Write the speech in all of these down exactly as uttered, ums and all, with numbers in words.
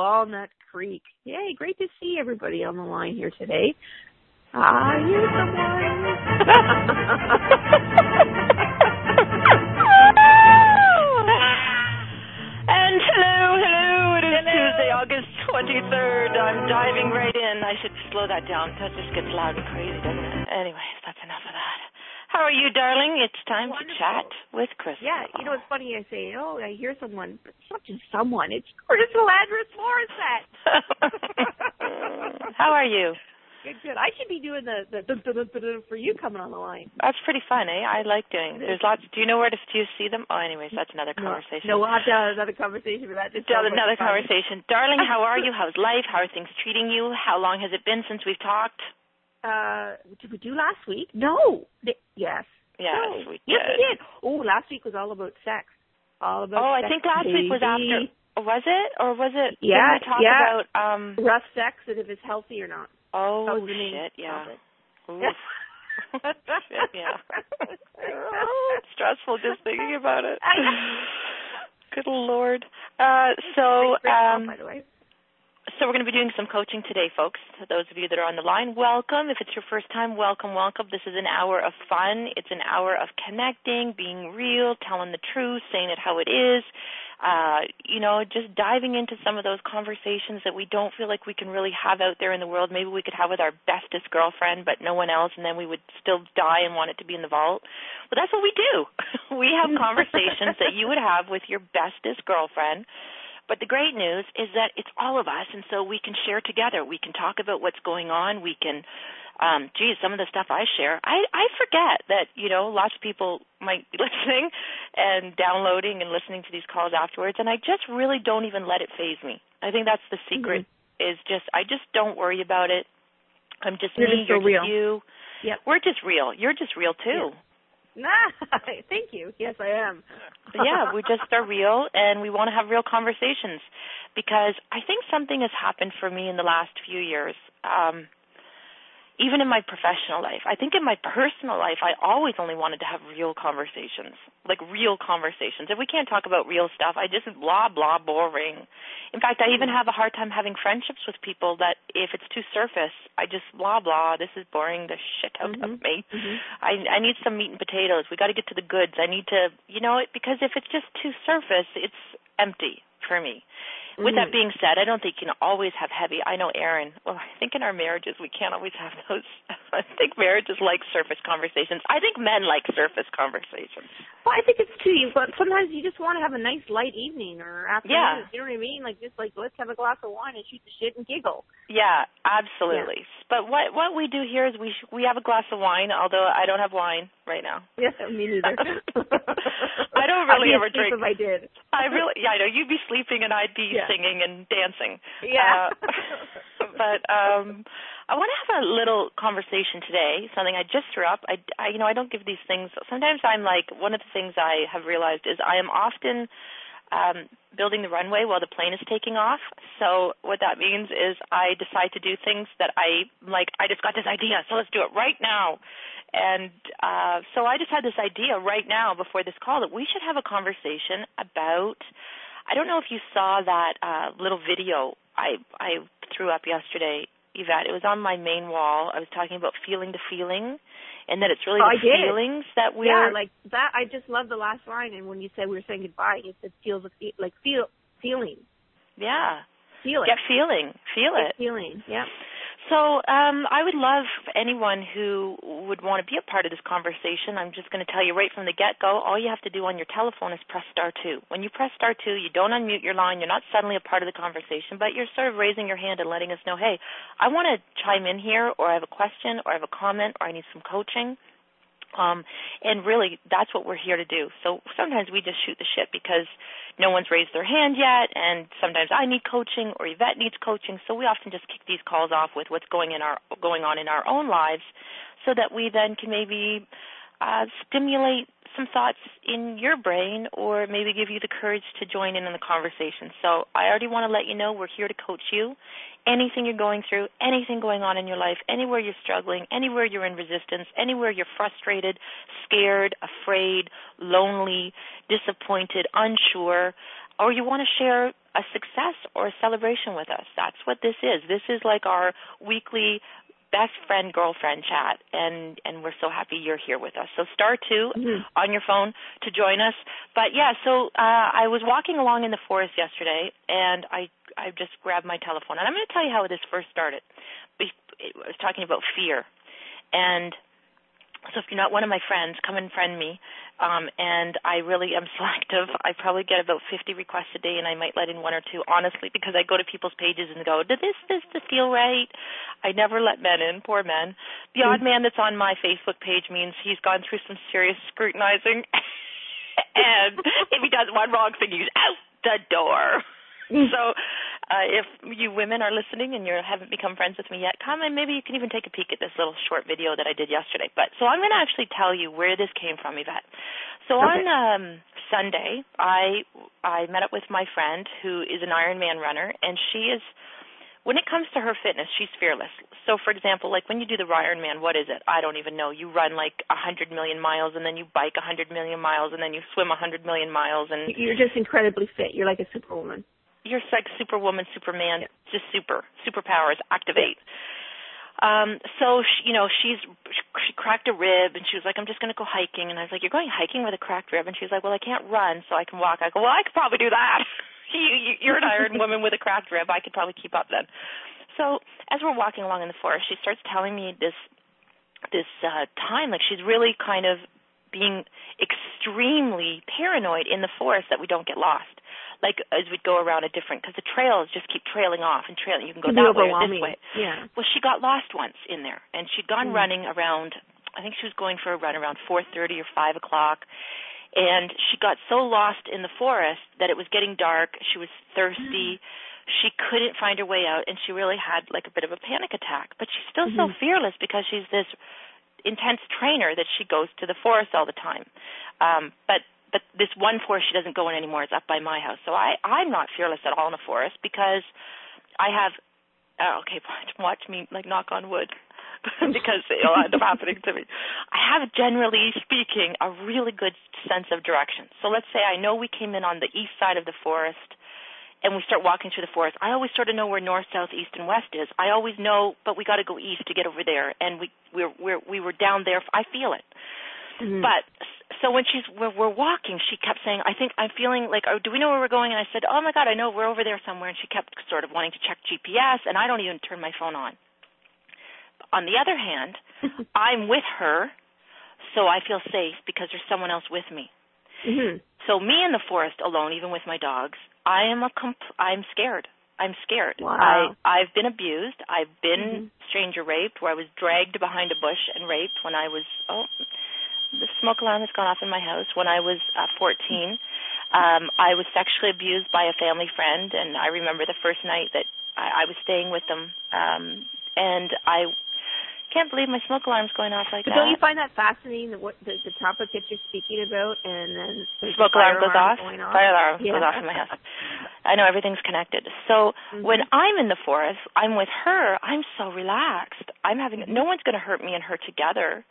Walnut Creek. Yay, great to see everybody on the line here today. Ah, here's someone. And hello, hello, it is hello. Tuesday, August twenty-third. I'm diving right in. I should slow that down. That just gets loud and crazy, doesn't it? Anyways, that's enough of that. How are you, darling? It's time Wonderful. to chat with Crystal. Yeah, you know, it's funny I say, oh, I hear someone, but it's not just someone. It's Crystal Andrus Morissette. How are you? Good, good. I should be doing the, the, the, the, the, the for you coming on the line. That's pretty fun, eh? I like doing. There's lots. Do you know where to do you see them? Oh, anyways, that's another conversation. No, no we'll have to have another conversation for that. Just another conversation. Darling, how are you? How's life? How are things treating you? How long has it been since we've talked? Uh, did we do last week? No. Yes. Yes, no. we did. Yes, we did. Oh, last week was all about sex. All about Oh, sex, I think last baby. week was after. Was it? Or was it? Yeah, did we talk yeah. about um rough sex and if it's healthy or not. Oh, oh shit, yeah. Yeah. Shit, yeah. It's stressful just thinking about it. Good Lord. Uh, so, um, by the way. So we're going to be doing some coaching today, folks. To those of you that are on the line, welcome. If it's your first time, welcome, welcome. This is an hour of fun. It's an hour of connecting, being real, telling the truth, saying it how it is. Uh, you know, just diving into some of those conversations that we don't feel like we can really have out there in the world. Maybe we could have with our bestest girlfriend, but no one else, and then we would still die and want it to be in the vault. But that's what we do. We have conversations that you would have with your bestest girlfriend. But the great news is that it's all of us, and so we can share together. We can talk about what's going on. We can, um, geez, some of the stuff I share, I, I forget that, you know, lots of people might be listening and downloading and listening to these calls afterwards, and I just really don't even let it faze me. I think that's the secret, mm-hmm. is just, I just don't worry about it. I'm just you're me, just so you're real. just you. Yep. We're just real. You're just real, too. Yeah. Thank you. Yes, I am. Yeah, we just are real, and we want to have real conversations because I think something has happened for me in the last few years, um, even in my professional life. I think in my personal life, I always only wanted to have real conversations, like real conversations. If we can't talk about real stuff, I just blah, blah, boring. In fact, I even have a hard time having friendships with people that if it's too surface, I just blah, blah, this is boring the shit out mm-hmm. of me. Mm-hmm. I, I need some meat and potatoes. We got to get to the goods. I need to, you know, because if it's just too surface, it's empty for me. Mm-hmm. With that being said, I don't think you can always have heavy. I know Erin. Well, I think in our marriages we can't always have those. I think marriages like surface conversations. I think men like surface conversations. Well, I think it's too. But sometimes you just want to have a nice light evening or afternoon. Yeah. You know what I mean? Like just like let's have a glass of wine and shoot the shit and giggle. Yeah, absolutely. Yeah. But what what we do here is we sh- we have a glass of wine. Although I don't have wine right now. Yes, me neither. I don't really I'd be ever drink. If I did. I really, yeah, I know you'd be sleeping and I'd be yeah. singing and dancing. Yeah. Uh, but um, I want to have a little conversation today. Something I just threw up. I, I, you know, I don't give these things. Sometimes I'm like one of the things I have realized is I am often um, building the runway while the plane is taking off. So what that means is I decide to do things that I like. I just got this idea, so let's do it right now. And uh, so I just had this idea right now before this call that we should have a conversation about, I don't know if you saw that uh, little video I, I threw up yesterday, Yvette. It was on my main wall. I was talking about feeling the feeling and that it's really oh, the feelings that we're... Yeah, like that. I just love the last line. And when you said we were saying goodbye, you said feels like feel feeling. Yeah. Feel it. Get feeling. Feel Get it. feeling, yeah. So um, I would love anyone who would want to be a part of this conversation. I'm just going to tell you right from the get-go, all you have to do on your telephone is press star two. When you press star two, you don't unmute your line. You're not suddenly a part of the conversation, but you're sort of raising your hand and letting us know, hey, I want to chime in here, or I have a question, or I have a comment, or I need some coaching. Um, and really, that's what we're here to do. So sometimes we just shoot the shit because no one's raised their hand yet, and sometimes I need coaching or Yvette needs coaching. So we often just kick these calls off with what's going in our going on in our own lives, so that we then can maybe uh, stimulate some thoughts in your brain, or maybe give you the courage to join in on the conversation. So I already want to let you know we're here to coach you. Anything you're going through, anything going on in your life, anywhere you're struggling, anywhere you're in resistance, anywhere you're frustrated, scared, afraid, lonely, disappointed, unsure, or you want to share a success or a celebration with us. That's what this is. This is like our weekly best friend girlfriend chat, and and we're so happy you're here with us. So star two mm-hmm. on your phone to join us. But yeah, so uh, I was walking along in the forest yesterday, and I I just grabbed my telephone, and I'm going to tell you how this first started. I was talking about fear, and so if you're not one of my friends, come and friend me. Um, and I really am selective. I probably get about fifty requests a day, and I might let in one or two, honestly, because I go to people's pages and go, did this, this, this feel right? I never let men in, poor men. The odd man that's on my Facebook page means he's gone through some serious scrutinizing, and if he does one wrong thing, he's out the door. So uh, if you women are listening and you haven't become friends with me yet, come and maybe you can even take a peek at this little short video that I did yesterday. But so I'm going to actually tell you where this came from, Yvette. So okay. on um, Sunday, I I met up with my friend who is an Ironman runner, and she is, when it comes to her fitness, she's fearless. So, for example, like when you do the Ironman, what is it? I don't even know. You run like one hundred million miles, and then you bike one hundred million miles, and then you swim one hundred million miles. And you're just incredibly fit. You're like a superwoman. You're like Superwoman, Superman, yeah. just super, superpowers, activate. Um, so, she, you know, she's she cracked a rib, and she was like, I'm just going to go hiking. And I was like, you're going hiking with a cracked rib? And she's like, well, I can't run, so I can walk. I go, well, I could probably do that. you, you, you're an Iron woman with a cracked rib. I could probably keep up then. So as we're walking along in the forest, she starts telling me this, this uh, time, like she's really kind of being extremely paranoid in the forest that we don't get lost. Like as we go around a different, because the trails just keep trailing off and trailing. You can go that way or this way. Yeah. Well, she got lost once in there, and she'd gone mm. running around. I think she was going for a run around four thirty or five o'clock, and she got so lost in the forest that it was getting dark. She was thirsty. Mm. She couldn't find her way out, and she really had like a bit of a panic attack. But she's still mm-hmm. so fearless because she's this intense trainer that she goes to the forest all the time. Um, but But this one forest she doesn't go in anymore is up by my house. So I, I'm not fearless at all in a forest because I have, oh, okay, watch, watch me, like, knock on wood, because it'll end up happening to me. I have, generally speaking, a really good sense of direction. So let's say I know we came in on the east side of the forest, and we start walking through the forest. I always sort of know where north, south, east, and west is. I always know, but we got to go east to get over there, and we we're, we're, we were down there. I feel it. Mm-hmm. But so when she's we're, we're walking, she kept saying, I think I'm feeling like, oh, do we know where we're going? And I said, oh, my God, I know we're over there somewhere. And she kept sort of wanting to check G P S, and I don't even turn my phone on. On the other hand, I'm with her, so I feel safe because there's someone else with me. Mm-hmm. So me in the forest alone, even with my dogs, I am a comp- I'm scared. I'm scared. Wow. I, I've been abused. I've been mm-hmm. stranger raped, where I was dragged behind a bush and raped when I was, oh, the smoke alarm has gone off in my house. When I was uh, fourteen, um, I was sexually abused by a family friend, and I remember the first night that I, I was staying with them, um, and I can't believe my smoke alarm's going off like but that. Don't you find that fascinating, that what the, the topic that you're speaking about, and then the smoke alarm goes off? off? Fire alarm yeah. goes off in my house. I know everything's connected. So mm-hmm. when I'm in the forest, I'm with her. I'm so relaxed. I'm having no one's going to hurt me and her together.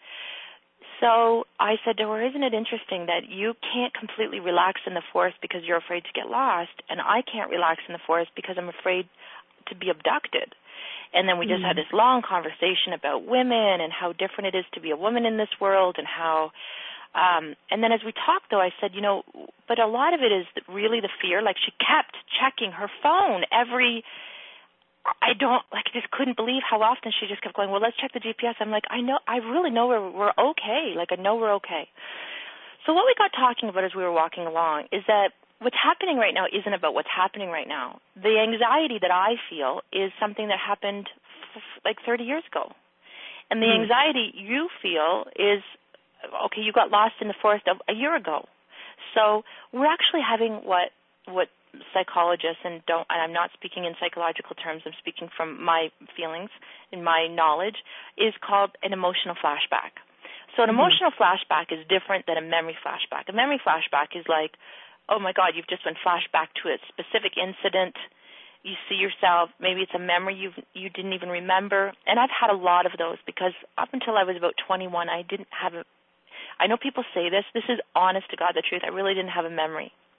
So I said to her, isn't it interesting that you can't completely relax in the forest because you're afraid to get lost, and I can't relax in the forest because I'm afraid to be abducted? And then we just mm. had this long conversation about women and how different it is to be a woman in this world, and how um, and then as we talked, though, I said, you know, but a lot of it is really the fear. Like she kept checking her phone every I don't, like, I just couldn't believe how often she just kept going, well, let's check the G P S. I'm like, I know, I really know we're, we're okay. Like, I know we're okay. So what we got talking about as we were walking along is that what's happening right now isn't about what's happening right now. The anxiety that I feel is something that happened f- like thirty years ago. And the mm. anxiety you feel is, okay, you got lost in the forest a, a year ago. So we're actually having what what psychologists, and don't, and I'm not speaking in psychological terms, I'm speaking from my feelings and my knowledge, is called an emotional flashback. So an mm-hmm. emotional flashback is different than a memory flashback. A memory flashback is like, oh my God, you've just been flashed back to a specific incident. You see yourself, maybe it's a memory you you didn't even remember. And I've had a lot of those because up until I was about twenty-one, I didn't have a, I know people say this, this is honest to God the truth, I really didn't have a memory.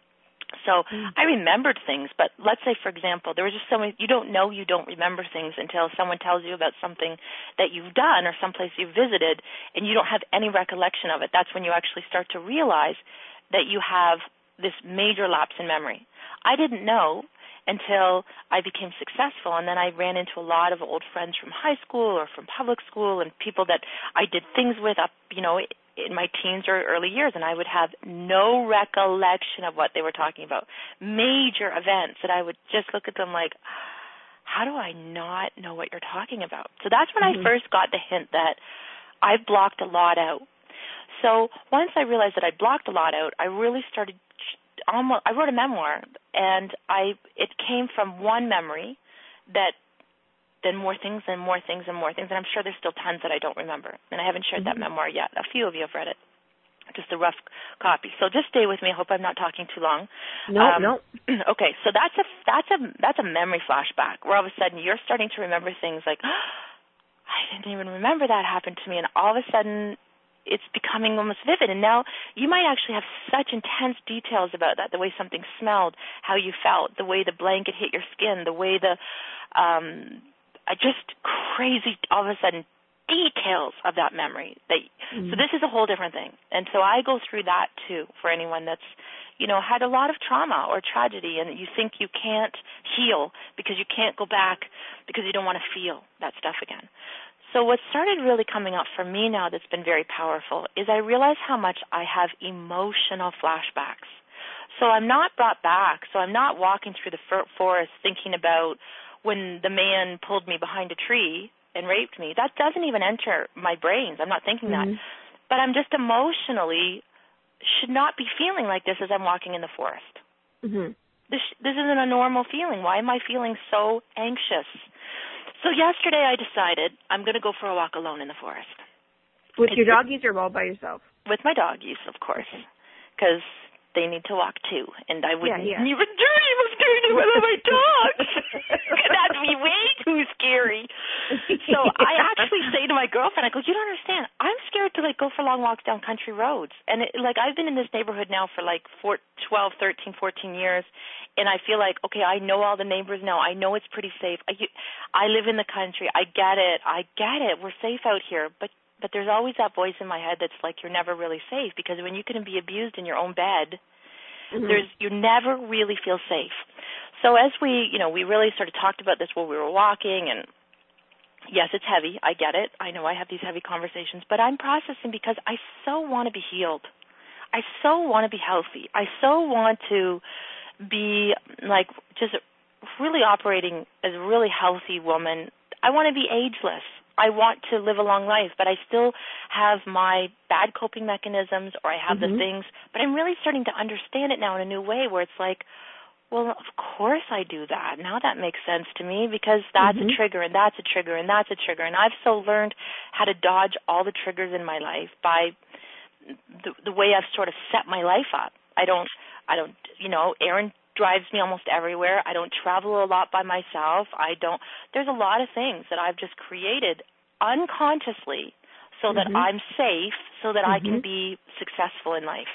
So Mm-hmm. I remembered things, but let's say, for example, there was just so many, you don't know you don't remember things until someone tells you about something that you've done or someplace you've visited, and you don't have any recollection of it. That's when you actually start to realize that you have this major lapse in memory. I didn't know until I became successful, and then I ran into a lot of old friends from high school or from public school and people that I did things with up, you know, in my teens or early years, and I would have no recollection of what they were talking about. Major events that I would just look at them like, how do I not know what you're talking about? So that's when mm-hmm. I first got the hint that I've blocked a lot out. So once I realized that I blocked a lot out, I really started almost, I wrote a memoir, and I it came from one memory that then more things and more things and more things, and I'm sure there's still tons that I don't remember, and I haven't shared mm-hmm. that memoir yet. A few of you have read it, just a rough copy. So just stay with me. I hope I'm not talking too long. No, um, no. Okay, so that's a that's a that's a memory flashback where all of a sudden you're starting to remember things like, oh, I didn't even remember that happened to me, and all of a sudden it's becoming almost vivid. And now you might actually have such intense details about that, the way something smelled, how you felt, the way the blanket hit your skin, the way the um just crazy, all of a sudden, details of that memory. That, mm-hmm. So this is a whole different thing. And so I go through that, too, for anyone that's, you know, had a lot of trauma or tragedy, and you think you can't heal because you can't go back because you don't want to feel that stuff again. So what started really coming up for me now that's been very powerful is I realize how much I have emotional flashbacks. So I'm not brought back. So I'm not walking through the forest thinking about when the man pulled me behind a tree and raped me. That doesn't even enter my brains. I'm not thinking mm-hmm. that. But I'm just emotionally should not be feeling like this as I'm walking in the forest. Mm-hmm. This this isn't a normal feeling. Why am I feeling so anxious? So yesterday I decided I'm going to go for a walk alone in the forest. With it's, your doggies or all by yourself? With my doggies, of course, because they need to walk too, and I wouldn't yeah, yeah. even dream of doing it without my dogs. That'd be way too scary. So I actually say to my girlfriend, I go, you don't understand. I'm scared to like go for long walks down country roads, and it, like I've been in this neighborhood now for like four, twelve, thirteen, fourteen years, and I feel like okay, I know all the neighbors now. I know it's pretty safe. I, I live in the country. I get it. I get it. We're safe out here, but. But there's always that voice in my head that's like you're never really safe because when you can be abused in your own bed, mm-hmm. there's you never really feel safe. So as we, you know, we really sort of talked about this while we were walking, and yes, it's heavy. I get it. I know I have these heavy conversations, but I'm processing because I so want to be healed. I so want to be healthy. I so want to be like just really operating as a really healthy woman. I want to be ageless. I want to live a long life, but I still have my bad coping mechanisms or I have mm-hmm. the things, but I'm really starting to understand it now in a new way where it's like, well, of course I do that. Now that makes sense to me because that's mm-hmm. a trigger and that's a trigger and that's a trigger. And I've so learned how to dodge all the triggers in my life by the, the way I've sort of set my life up. I don't, I don't, you know, Aaron drives me almost everywhere. I don't travel a lot by myself. I don't, there's a lot of things that I've just created unconsciously so that mm-hmm. I'm safe, so that mm-hmm. I can be successful in life.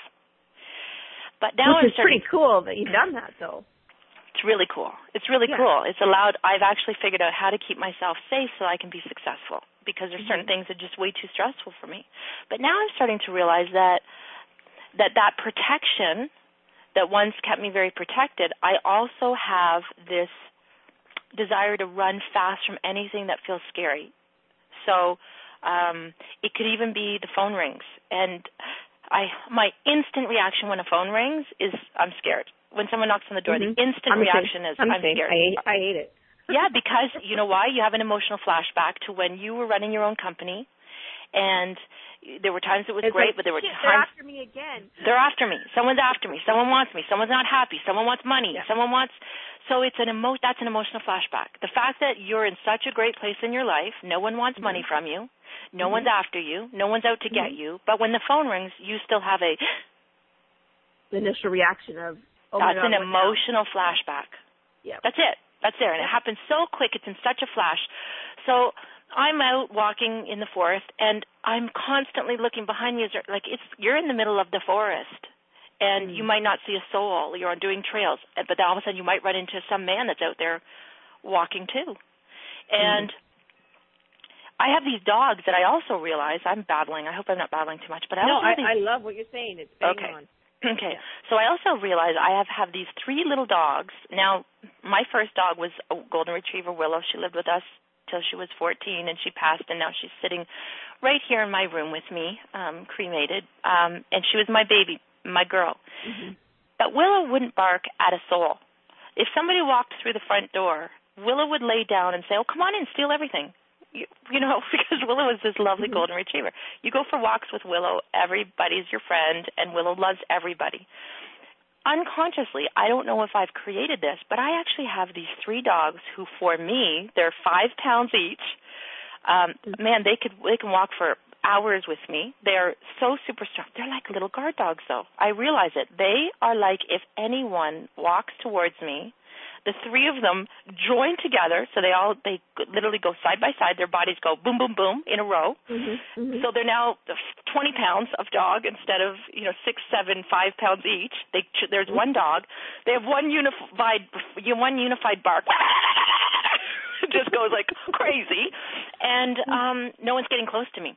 But now Which I'm is pretty cool that you've done that, though. It's really cool. It's really yeah. cool. It's allowed, I've actually figured out how to keep myself safe so I can be successful because there's certain mm-hmm. things that are just way too stressful for me. But now I'm starting to realize that that, that protection that once kept me very protected, I also have this desire to run fast from anything that feels scary. So um, it could even be the phone rings. And I, my instant reaction when a phone rings is I'm scared. When someone knocks on the door, mm-hmm. the instant I'm reaction is I'm, I'm scared. I hate, I hate it. Yeah, because you know why? You have an emotional flashback to when you were running your own company, and there were times it was it's great, like, but there were shit, times they're after me again. They're after me. Someone's after me. Someone wants me. Someone's not happy. Someone wants money. Yeah. Someone wants. So it's an emo- That's an emotional flashback. The fact that you're in such a great place in your life, no one wants mm-hmm. money from you, no mm-hmm. one's after you, no one's out to mm-hmm. get you. But when the phone rings, you still have a the initial reaction of oh that's my God, an emotional flashback. Yeah, that's it. That's there, and it happens so quick. It's in such a flash. So I'm out walking in the forest, and I'm constantly looking behind me. Like it's you're in the middle of the forest. and mm. you might not see a soul. You're on doing trails, but then all of a sudden you might run into some man that's out there walking too. And mm. I have these dogs that I also realize I'm battling. I hope I'm not battling too much, but I no, also I, have these... I love what you're saying. It's bang okay. on. Okay. Yeah. So I also realize I have have these three little dogs. Now, my first dog was a golden retriever, Willow. She lived with us till she was fourteen, and she passed, and now she's sitting right here in my room with me, um, cremated. Um, and she was my baby, my girl. Mm-hmm. But Willow wouldn't bark at a soul. If somebody walked through the front door, Willow would lay down and say, "Oh, come on in, steal everything." You, you know, because Willow is this lovely mm-hmm. golden retriever. You go for walks with Willow, everybody's your friend, and Willow loves everybody. Unconsciously, I don't know if I've created this, but I actually have these three dogs who, for me, they're five pounds each. Um, mm-hmm. Man, they could they can walk for hours with me. They're so super strong. They're like little guard dogs, though. I realize it. They are like if anyone walks towards me, the three of them join together, so they all, they literally go side by side. Their bodies go boom, boom, boom in a row. Mm-hmm, mm-hmm. So they're now twenty pounds of dog instead of, you know, six, seven, five pounds each. They, there's one dog. They have one unified, one unified bark. It just goes like crazy. And um, no one's getting close to me.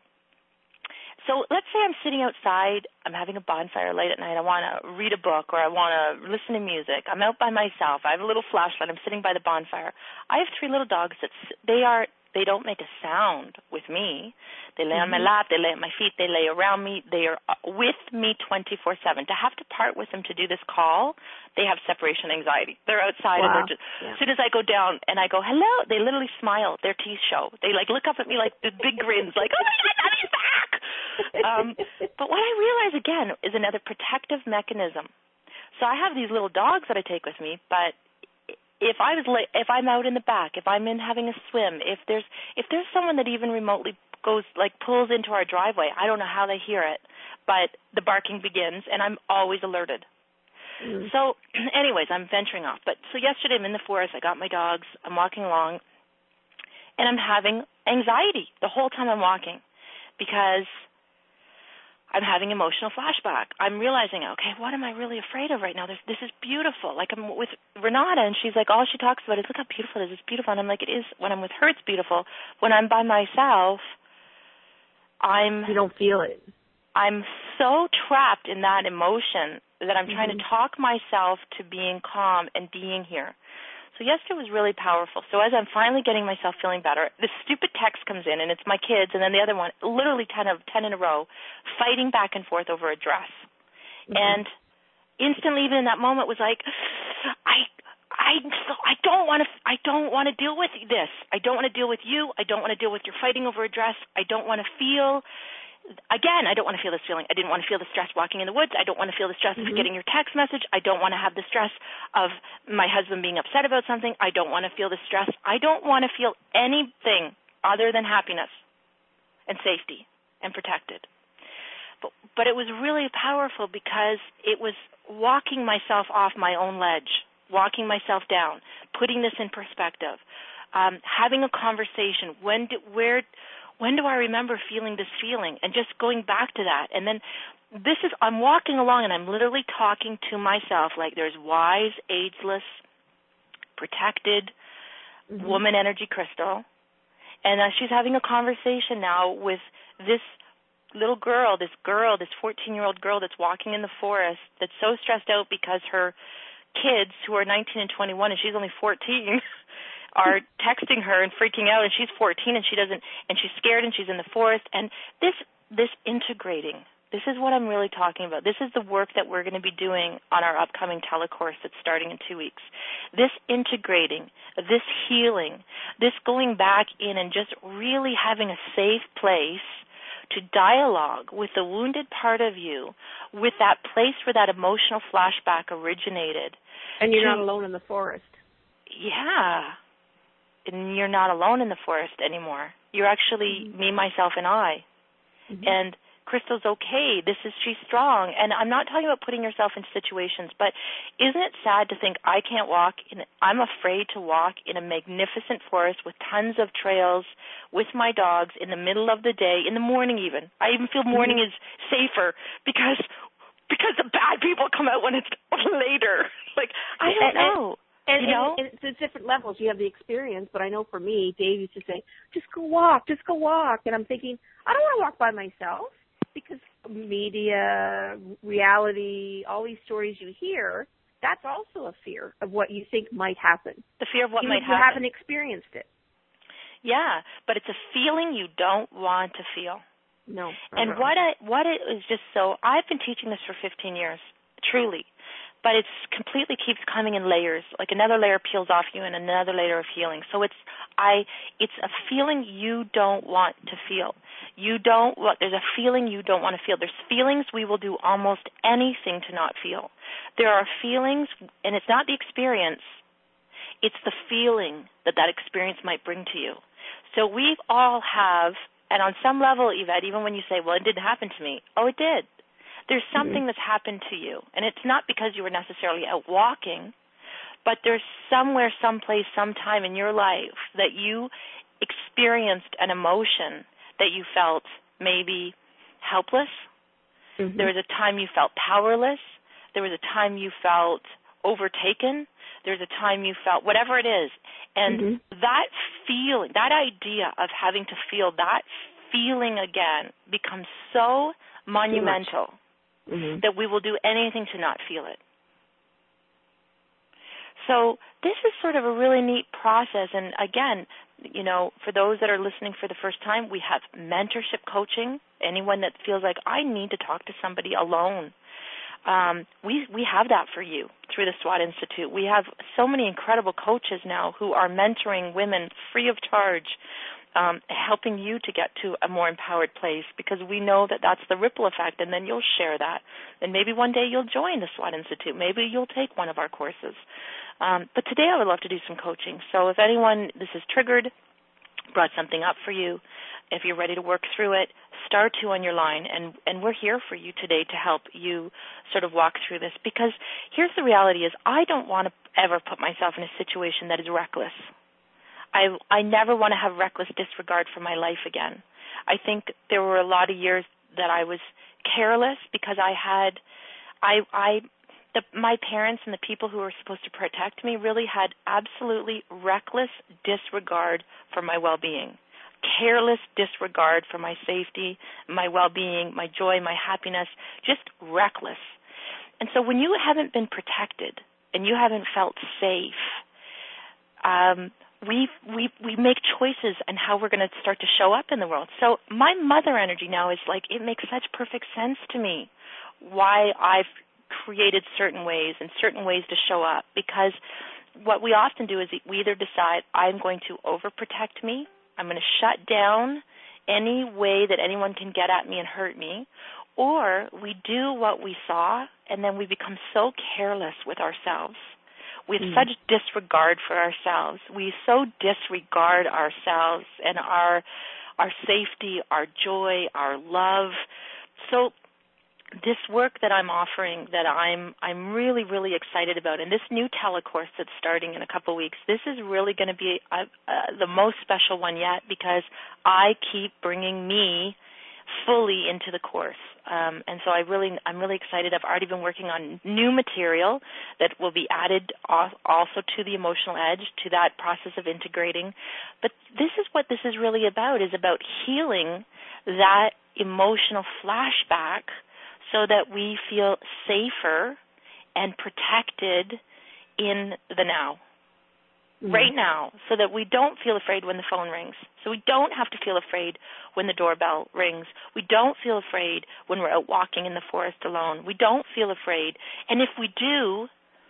So let's say I'm sitting outside, I'm having a bonfire late at night, I want to read a book or I want to listen to music. I'm out by myself. I have a little flashlight. I'm sitting by the bonfire. I have three little dogs that they are they don't make a sound with me. They lay mm-hmm. on my lap, they lay at my feet, they lay around me. They are with me twenty-four seven. To have to part with them to do this call, they have separation anxiety. They're outside wow. and they're just, yeah. as soon as I go down and I go, hello, they literally smile. Their teeth show. They like look up at me like the big grins, like, oh my God, Mommy's back. um, but what I realize again is another protective mechanism. So I have these little dogs that I take with me, but if I was la- if I'm out in the back, if I'm in having a swim, if there's if there's someone that even remotely goes like pulls into our driveway, I don't know how they hear it, but the barking begins and I'm always alerted. Mm-hmm. So anyways, I'm venturing off. But so yesterday I'm in the forest, I got my dogs, I'm walking along, and I'm having anxiety the whole time I'm walking because I'm having emotional flashback. I'm realizing, okay, what am I really afraid of right now? This, this is beautiful. Like I'm with Renata, and she's like, all she talks about is, look how beautiful it is. It's beautiful. And I'm like, it is. When I'm with her, it's beautiful. When I'm by myself, I'm... You don't feel it. I'm so trapped in that emotion that I'm trying mm-hmm. to talk myself to being calm and being here. So yesterday was really powerful. So as I'm finally getting myself feeling better, this stupid text comes in, and it's my kids, and then the other one, literally ten of ten in a row, fighting back and forth over a dress. Mm-hmm. And instantly, even in that moment, was like, I, I, I don't want to, I don't want to deal with this. I don't want to deal with you. I don't want to deal with your fighting over a dress. I don't want to feel. Again, I don't want to feel this feeling. I didn't want to feel the stress walking in the woods. I don't want to feel the stress mm-hmm. of getting your text message. I don't want to have the stress of my husband being upset about something. I don't want to feel the stress. I don't want to feel anything other than happiness and safety and protected. But, but it was really powerful because it was walking myself off my own ledge, walking myself down, putting this in perspective, um, having a conversation. When did, where... When do I remember feeling this feeling? And just going back to that. And then this is, I'm walking along and I'm literally talking to myself like there's wise, ageless, protected mm-hmm. woman energy crystal. And uh, she's having a conversation now with this little girl, this girl, this fourteen-year-old girl that's walking in the forest that's so stressed out because her kids, who are nineteen and twenty-one, and she's only fourteen, are texting her and freaking out, and she's fourteen and she doesn't, and she's scared and she's in the forest. And this this integrating, this is what I'm really talking about. This is the work that we're going to be doing on our upcoming telecourse that's starting in two weeks. This integrating, this healing, this going back in and just really having a safe place to dialogue with the wounded part of you, with that place where that emotional flashback originated. And you're to, not alone in the forest. Yeah. And you're not alone in the forest anymore. You're actually mm-hmm. me, myself, and I. Mm-hmm. And Crystal's okay. This is, she's strong. And I'm not talking about putting yourself in situations, but isn't it sad to think I can't walk in, I'm afraid to walk in a magnificent forest with tons of trails with my dogs in the middle of the day, in the morning even. I even feel morning mm-hmm. is safer because because the bad people come out when it's later. Like, I don't and, know. And, you know? and, and it's different levels. You have the experience, but I know for me, Dave used to say, just go walk, just go walk. And I'm thinking, I don't want to walk by myself because media, reality, all these stories you hear, that's also a fear of what you think might happen. The fear of what Even might if you happen. haven't experienced it. Yeah, but it's a feeling you don't want to feel. No. And what I, what it is just so, I've been teaching this for fifteen years, truly, but it's completely keeps coming in layers, like another layer peels off you and another layer of healing. So it's, I, it's a feeling you don't want to feel. You don't, there's a feeling you don't want to feel. There's feelings we will do almost anything to not feel. There are feelings, and it's not the experience, it's the feeling that that experience might bring to you. So we all have, and on some level, Yvette, even when you say, well, it didn't happen to me, oh, it did. There's something mm-hmm. that's happened to you. And it's not because you were necessarily out walking, but there's somewhere, someplace, sometime in your life that you experienced an emotion that you felt maybe helpless. Mm-hmm. There was a time you felt powerless. There was a time you felt overtaken. There's a time you felt whatever it is. And mm-hmm. that feeling, that idea of having to feel that feeling again becomes so monumental mm-hmm. that we will do anything to not feel it. So this is sort of a really neat process. And again, you know, for those that are listening for the first time, we have mentorship coaching. Anyone that feels like I need to talk to somebody alone, Um, we we have that for you through the SWAT Institute. We have so many incredible coaches now who are mentoring women free of charge, um, helping you to get to a more empowered place, because we know that that's the ripple effect, and then you'll share that. And maybe one day you'll join the SWAT Institute. Maybe you'll take one of our courses. Um, but today I would love to do some coaching. So if anyone, this is triggered, brought something up for you, if you're ready to work through it, star two on your line, and, and we're here for you today to help you sort of walk through this. Because here's the reality is I don't want to ever put myself in a situation that is reckless. I, I never want to have reckless disregard for my life again. I think there were a lot of years that I was careless because I had, I, I, the, my parents and the people who were supposed to protect me really had absolutely reckless disregard for my well-being. Careless disregard for my safety, my well-being, my joy, my happiness, just reckless. And so when you haven't been protected and you haven't felt safe, um, we we we make choices on how we're going to start to show up in the world. So my mother energy now is like, it makes such perfect sense to me why I've created certain ways and certain ways to show up, because what we often do is we either decide I'm going to overprotect me, I'm going to shut down any way that anyone can get at me and hurt me, or we do what we saw and then we become so careless with ourselves. We have mm. such disregard for ourselves. We so disregard ourselves and our our safety, our joy, our love. So this work that I'm offering that I'm I'm really, really excited about, and this new telecourse that's starting in a couple of weeks, this is really going to be uh, uh, the most special one yet, because I keep bringing me fully into the course. Um, and so I really, I'm really excited. I've already been working on new material that will be added also to the emotional edge, to that process of integrating. But this is what this is really about, is about healing that emotional flashback so that we feel safer and protected in the now. Mm-hmm. Right now, so that we don't feel afraid when the phone rings. So we don't have to feel afraid when the doorbell rings. We don't feel afraid when we're out walking in the forest alone. We don't feel afraid. And if we do,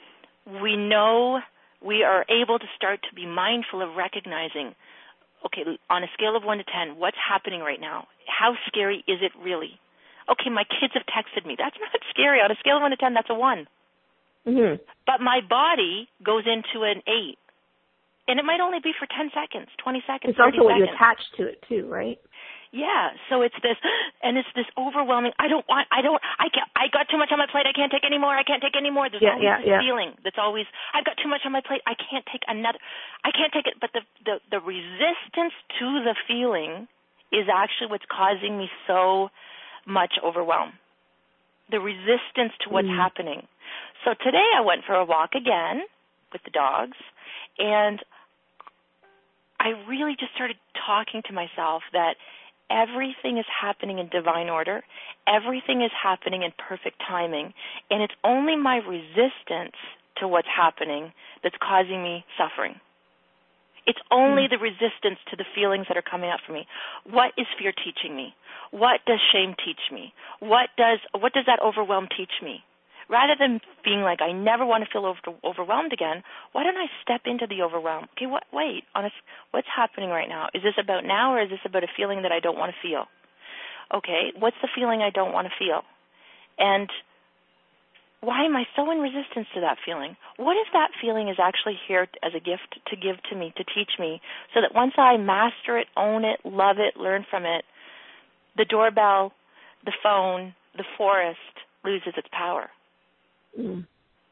we know we are able to start to be mindful of recognizing, okay, on a scale of one to ten, what's happening right now? How scary is it really? Okay, my kids have texted me. That's not scary. On a scale of one to ten, that's a one. Mm-hmm. But my body goes into an eight. And it might only be for ten seconds, twenty seconds, It's also what seconds. you attach to it too, right? Yeah. So it's this, and it's this overwhelming, I don't want, I don't, I can't, I got too much on my plate, I can't take any more, I can't take any more. There's yeah, always yeah, this yeah. feeling that's always, I've got too much on my plate, I can't take another, I can't take it. But the, the, the resistance to the feeling is actually what's causing me so much overwhelm. the resistance to what's mm. happening. So today I went for a walk again with the dogs, and I really just started talking to myself that everything is happening in divine order. Everything is happening in perfect timing, and it's only my resistance to what's happening that's causing me suffering. It's only mm. the resistance to the feelings that are coming up for me. What is fear teaching me? What does shame teach me? What does what does that overwhelm teach me? Rather than being like, I never want to feel over, overwhelmed again, why don't I step into the overwhelm? Okay, what, wait, honest, what's happening right now? Is this about now, or is this about a feeling that I don't want to feel? Okay, what's the feeling I don't want to feel? And why am I so in resistance to that feeling? What if that feeling is actually here as a gift to give to me, to teach me, so that once I master it, own it, love it, learn from it, the doorbell, the phone, the forest loses its power? Mm.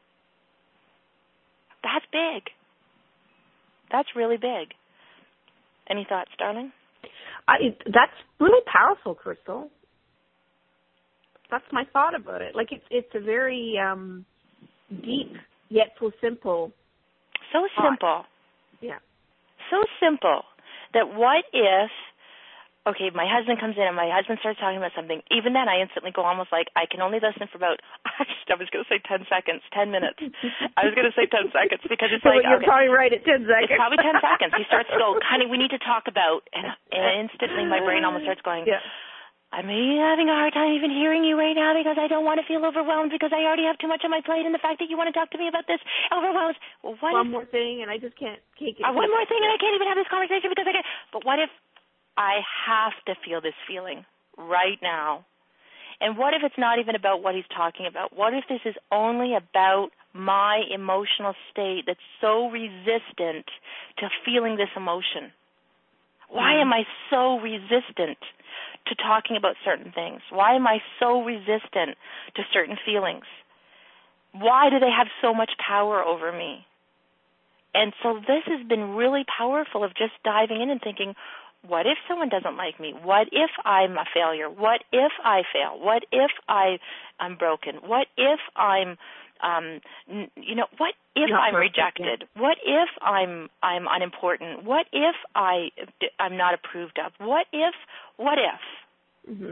That's big. That's really big. Any thoughts, darling? I, that's really powerful, Crystal. That's my thought about it. Like, it's it's a very um, deep yet so simple. So simple. Yeah. So simple that what if, okay, my husband comes in and my husband starts talking about something. Even then, I instantly go almost like, I can only listen for about, I was going to say ten seconds, ten minutes. I was going to say ten seconds because it's so like, you're okay, probably right at ten seconds. It's probably ten seconds. He starts to go, honey, we need to talk about, and, and instantly my brain almost starts going, yeah. I'm having a hard time even hearing you right now because I don't want to feel overwhelmed because I already have too much on my plate, and the fact that you want to talk to me about this overwhelms. Well, what one if, more thing, and I just can't take it. Uh, one more thing, and I can't even have this conversation because I can't. But what if I have to feel this feeling right now? And what if it's not even about what he's talking about? What if this is only about my emotional state that's so resistant to feeling this emotion? Why am I so resistant to talking about certain things? Why am I so resistant to certain feelings? Why do they have so much power over me? And so this has been really powerful of just diving in and thinking, what if someone doesn't like me? What if I'm a failure? What if I fail? What if I, I'm broken? What if I'm, um, you know, what if not I'm perfect, rejected? Yeah. What if I'm I'm unimportant? What if I I'm not approved of? What if? What if? Mm-hmm.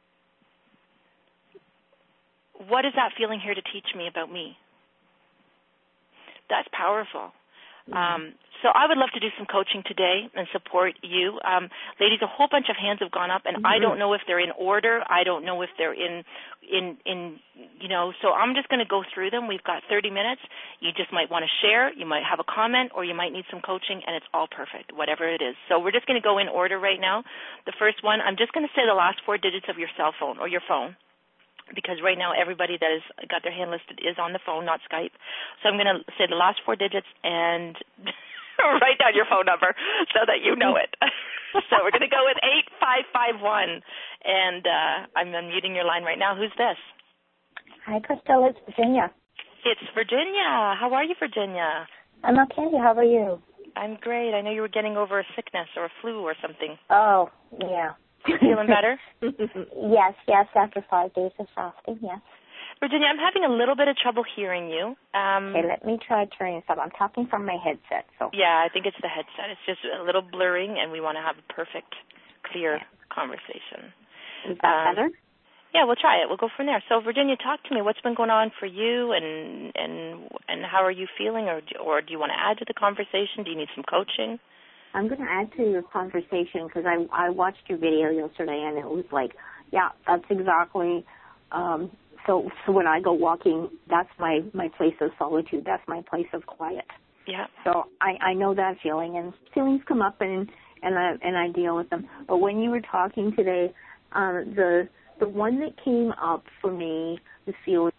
What is that feeling here to teach me about me? That's powerful. Mm-hmm. Um, so I would love to do some coaching today and support you. Um, ladies, a whole bunch of hands have gone up, and mm-hmm. I don't know if they're in order. I don't know if they're in, in, in you know, so I'm just going to go through them. We've got thirty minutes. You just might want to share. You might have a comment, or you might need some coaching, and it's all perfect, whatever it is. So we're just going to go in order right now. The first one, I'm just going to say the last four digits of your cell phone or your phone, because right now everybody that has got their hand listed is on the phone, not Skype. So I'm going to say the last four digits and write down your phone number so that you know it. So we're going to go with eight five five one, and uh, I'm unmuting your line right now. Who's this? Hi, Crystal. It's Virginia. It's Virginia. How are you, Virginia? I'm okay. How are you? I'm great. I know you were getting over a sickness or a flu or something. Oh, yeah. Feeling better? Yes, yes, after five days of fasting, yes. Virginia, I'm having a little bit of trouble hearing you. Um, okay, let me try turning this up. I'm talking from my headset. So. Yeah, I think it's the headset. It's just a little blurring, and we want to have a perfect, clear yeah. conversation. Is that um, better? Yeah, we'll try it. We'll go from there. So, Virginia, talk to me. What's been going on for you, and and and how are you feeling, or or do you want to add to the conversation? Do you need some coaching? I'm going to add to your conversation because I I watched your video yesterday, and it was like, yeah, that's exactly. Um, so so when I go walking, that's my, my place of solitude. That's my place of quiet. Yeah. So I, I know that feeling, and feelings come up, and and I and I deal with them. But when you were talking today, uh, the the one that came up for me, the feeling.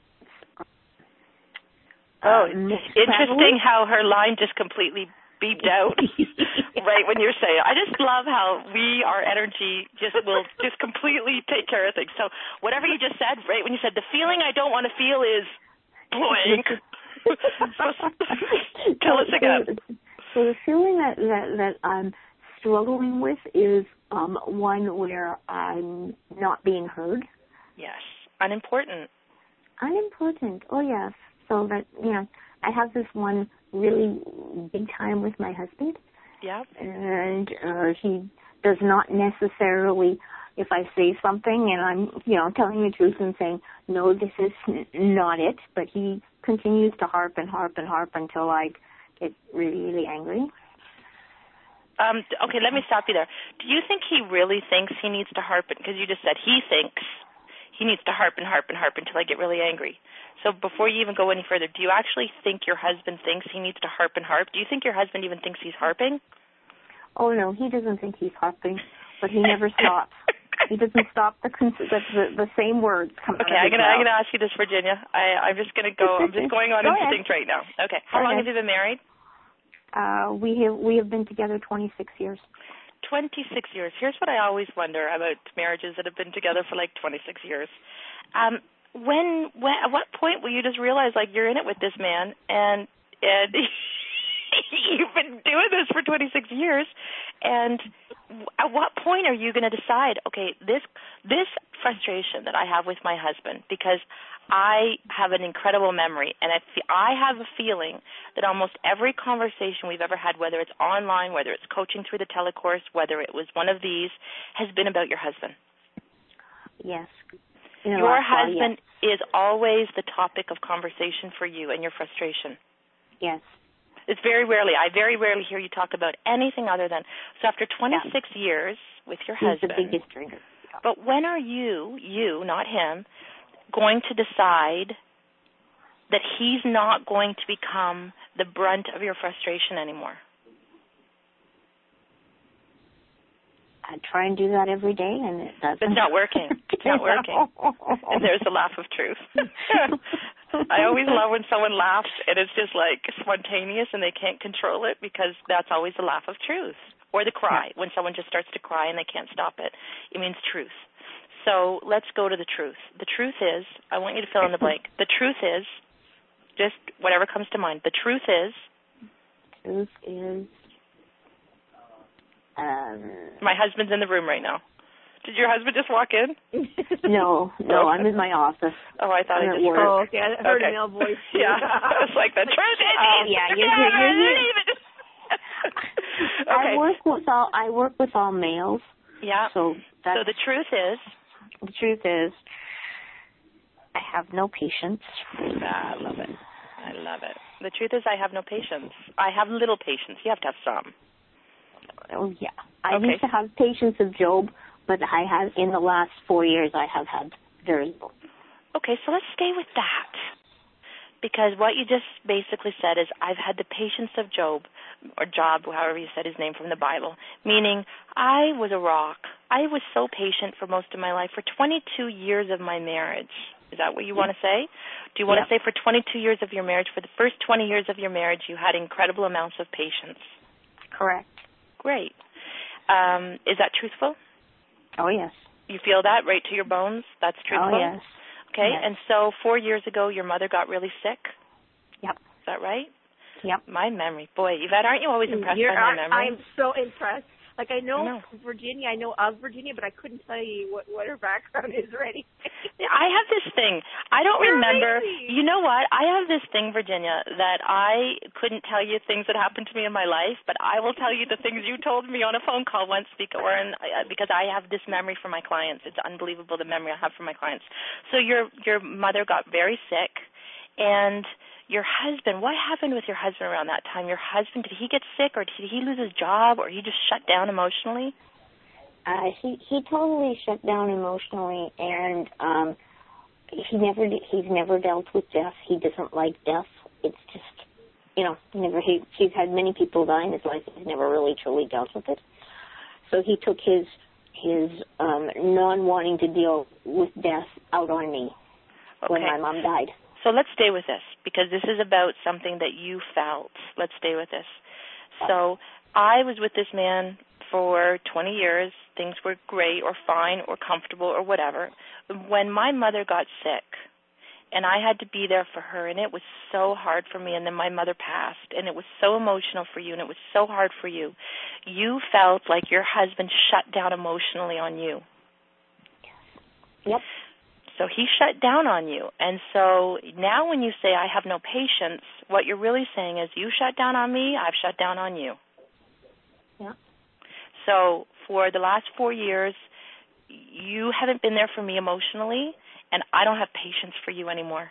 Oh, uh, interesting how her line just completely beeped out right when you're saying. I just love how we, our energy, just will just completely take care of things. So whatever you just said, right when you said the feeling I don't want to feel is blank. Tell us again. So the feeling that, that, that I'm struggling with is um, one where I'm not being heard. Yes, unimportant. Unimportant. Oh, yes. So that, you know, I have this one really big time with my husband. Yeah. And uh, he does not necessarily, if I say something and I'm, you know, telling the truth and saying, no, this is n- not it, but he continues to harp and harp and harp until I get really, really angry. Um, okay, let me stop you there. Do you think he really thinks he needs to harp it? Because you just said he thinks he needs to harp and harp and harp until I get really angry. So before you even go any further, do you actually think your husband thinks he needs to harp and harp? Do you think your husband even thinks he's harping? Oh, no, he doesn't think he's harping, but he never stops. He doesn't stop the the, the, the same words coming okay, out of I'm gonna his I'm gonna ask you this, Virginia. I, I'm just gonna go. I'm just going on go instinct ahead. right now. Okay, how go long ahead. have you been married? Uh, we have we have been together twenty-six years. twenty-six years. Here's what I always wonder about marriages that have been together for like twenty-six years. Um, when, when, at what point will you just realize like you're in it with this man and and you've been doing this for twenty-six years, and at what point are you going to decide, okay, this this frustration that I have with my husband, because I have an incredible memory, and I, fe- I have a feeling that almost every conversation we've ever had, whether it's online, whether it's coaching through the telecourse, whether it was one of these, has been about your husband. Yes. Your husband while, yes. is always the topic of conversation for you and your frustration. Yes. It's very rarely, I very rarely hear you talk about anything other than, so after twenty-six yeah. years with your He's husband. He's the biggest drinker. Yeah. But when are you, you, not him, going to decide that he's not going to become the brunt of your frustration anymore? I try and do that every day, and it doesn't. It's not working. It's not working. And there's the laugh of truth. I always love when someone laughs, and it's just like spontaneous, and they can't control it, because that's always the laugh of truth. Or the cry, when someone just starts to cry and they can't stop it. It means truth. So let's go to the truth. The truth is, I want you to fill in the blank. The truth is, just whatever comes to mind. The truth is. Truth is. Um, my husband's in the room right now. Did your husband just walk in? No, no, oh. I'm in my office. Oh, I thought I'm I just heard. Oh, okay, I heard okay. a male voice. Yeah, it's like the truth is. Oh, yeah, you're here. You're here. Okay. I work with all. I work with all males. Yeah. So that's, so the truth is. The truth is, I have no patience. Ah, I love it. I love it. The truth is, I have no patience. I have little patience. You have to have some. Oh yeah, I okay. used to have patience of Job, but I have in the last four years I have had very little. Okay, so let's stay with that, because what you just basically said is I've had the patience of Job, or Job, however you said his name from the Bible, meaning I was a rock. I was so patient for most of my life, for twenty-two years of my marriage. Is that what you want to say? Do you want yep. to say for twenty-two years of your marriage, for the first twenty years of your marriage, you had incredible amounts of patience? Correct. Great. Um, is that truthful? Oh, yes. You feel that right to your bones? That's truthful? Oh, yes. Okay, yes. And so four years ago, your mother got really sick? Yep. Is that right? Yep. My memory. Boy, Yvette, aren't you always impressed You're, by my memory? I'm so impressed. Like, I know, I know Virginia, I know of Virginia, but I couldn't tell you what, what her background is or anything. I have this thing. I don't You're remember. amazing. You know what? I have this thing, Virginia, that I couldn't tell you things that happened to me in my life, but I will tell you the things you told me on a phone call once because, or in, uh, because I have this memory for my clients. It's unbelievable, the memory I have for my clients. So your your mother got very sick, and your husband, what happened with your husband around that time? Your husband, did he get sick, or did he lose his job, or he just shut down emotionally? Uh, he he totally shut down emotionally, and um, he never he's never dealt with death. He doesn't like death. It's just, you know, never he he's had many people die in his life. He's never really truly dealt with it. So he took his his um, non wanting to deal with death out on me okay. when my mom died. So let's stay with this, because this is about something that you felt. Let's stay with this. So I was with this man for twenty years. Things were great or fine or comfortable or whatever. When my mother got sick, and I had to be there for her, and it was so hard for me, and then my mother passed, and it was so emotional for you, and it was so hard for you, you felt like your husband shut down emotionally on you. Yep. So he shut down on you. And so now when you say, I have no patience, what you're really saying is, you shut down on me, I've shut down on you. Yeah. So for the last four years, you haven't been there for me emotionally, and I don't have patience for you anymore.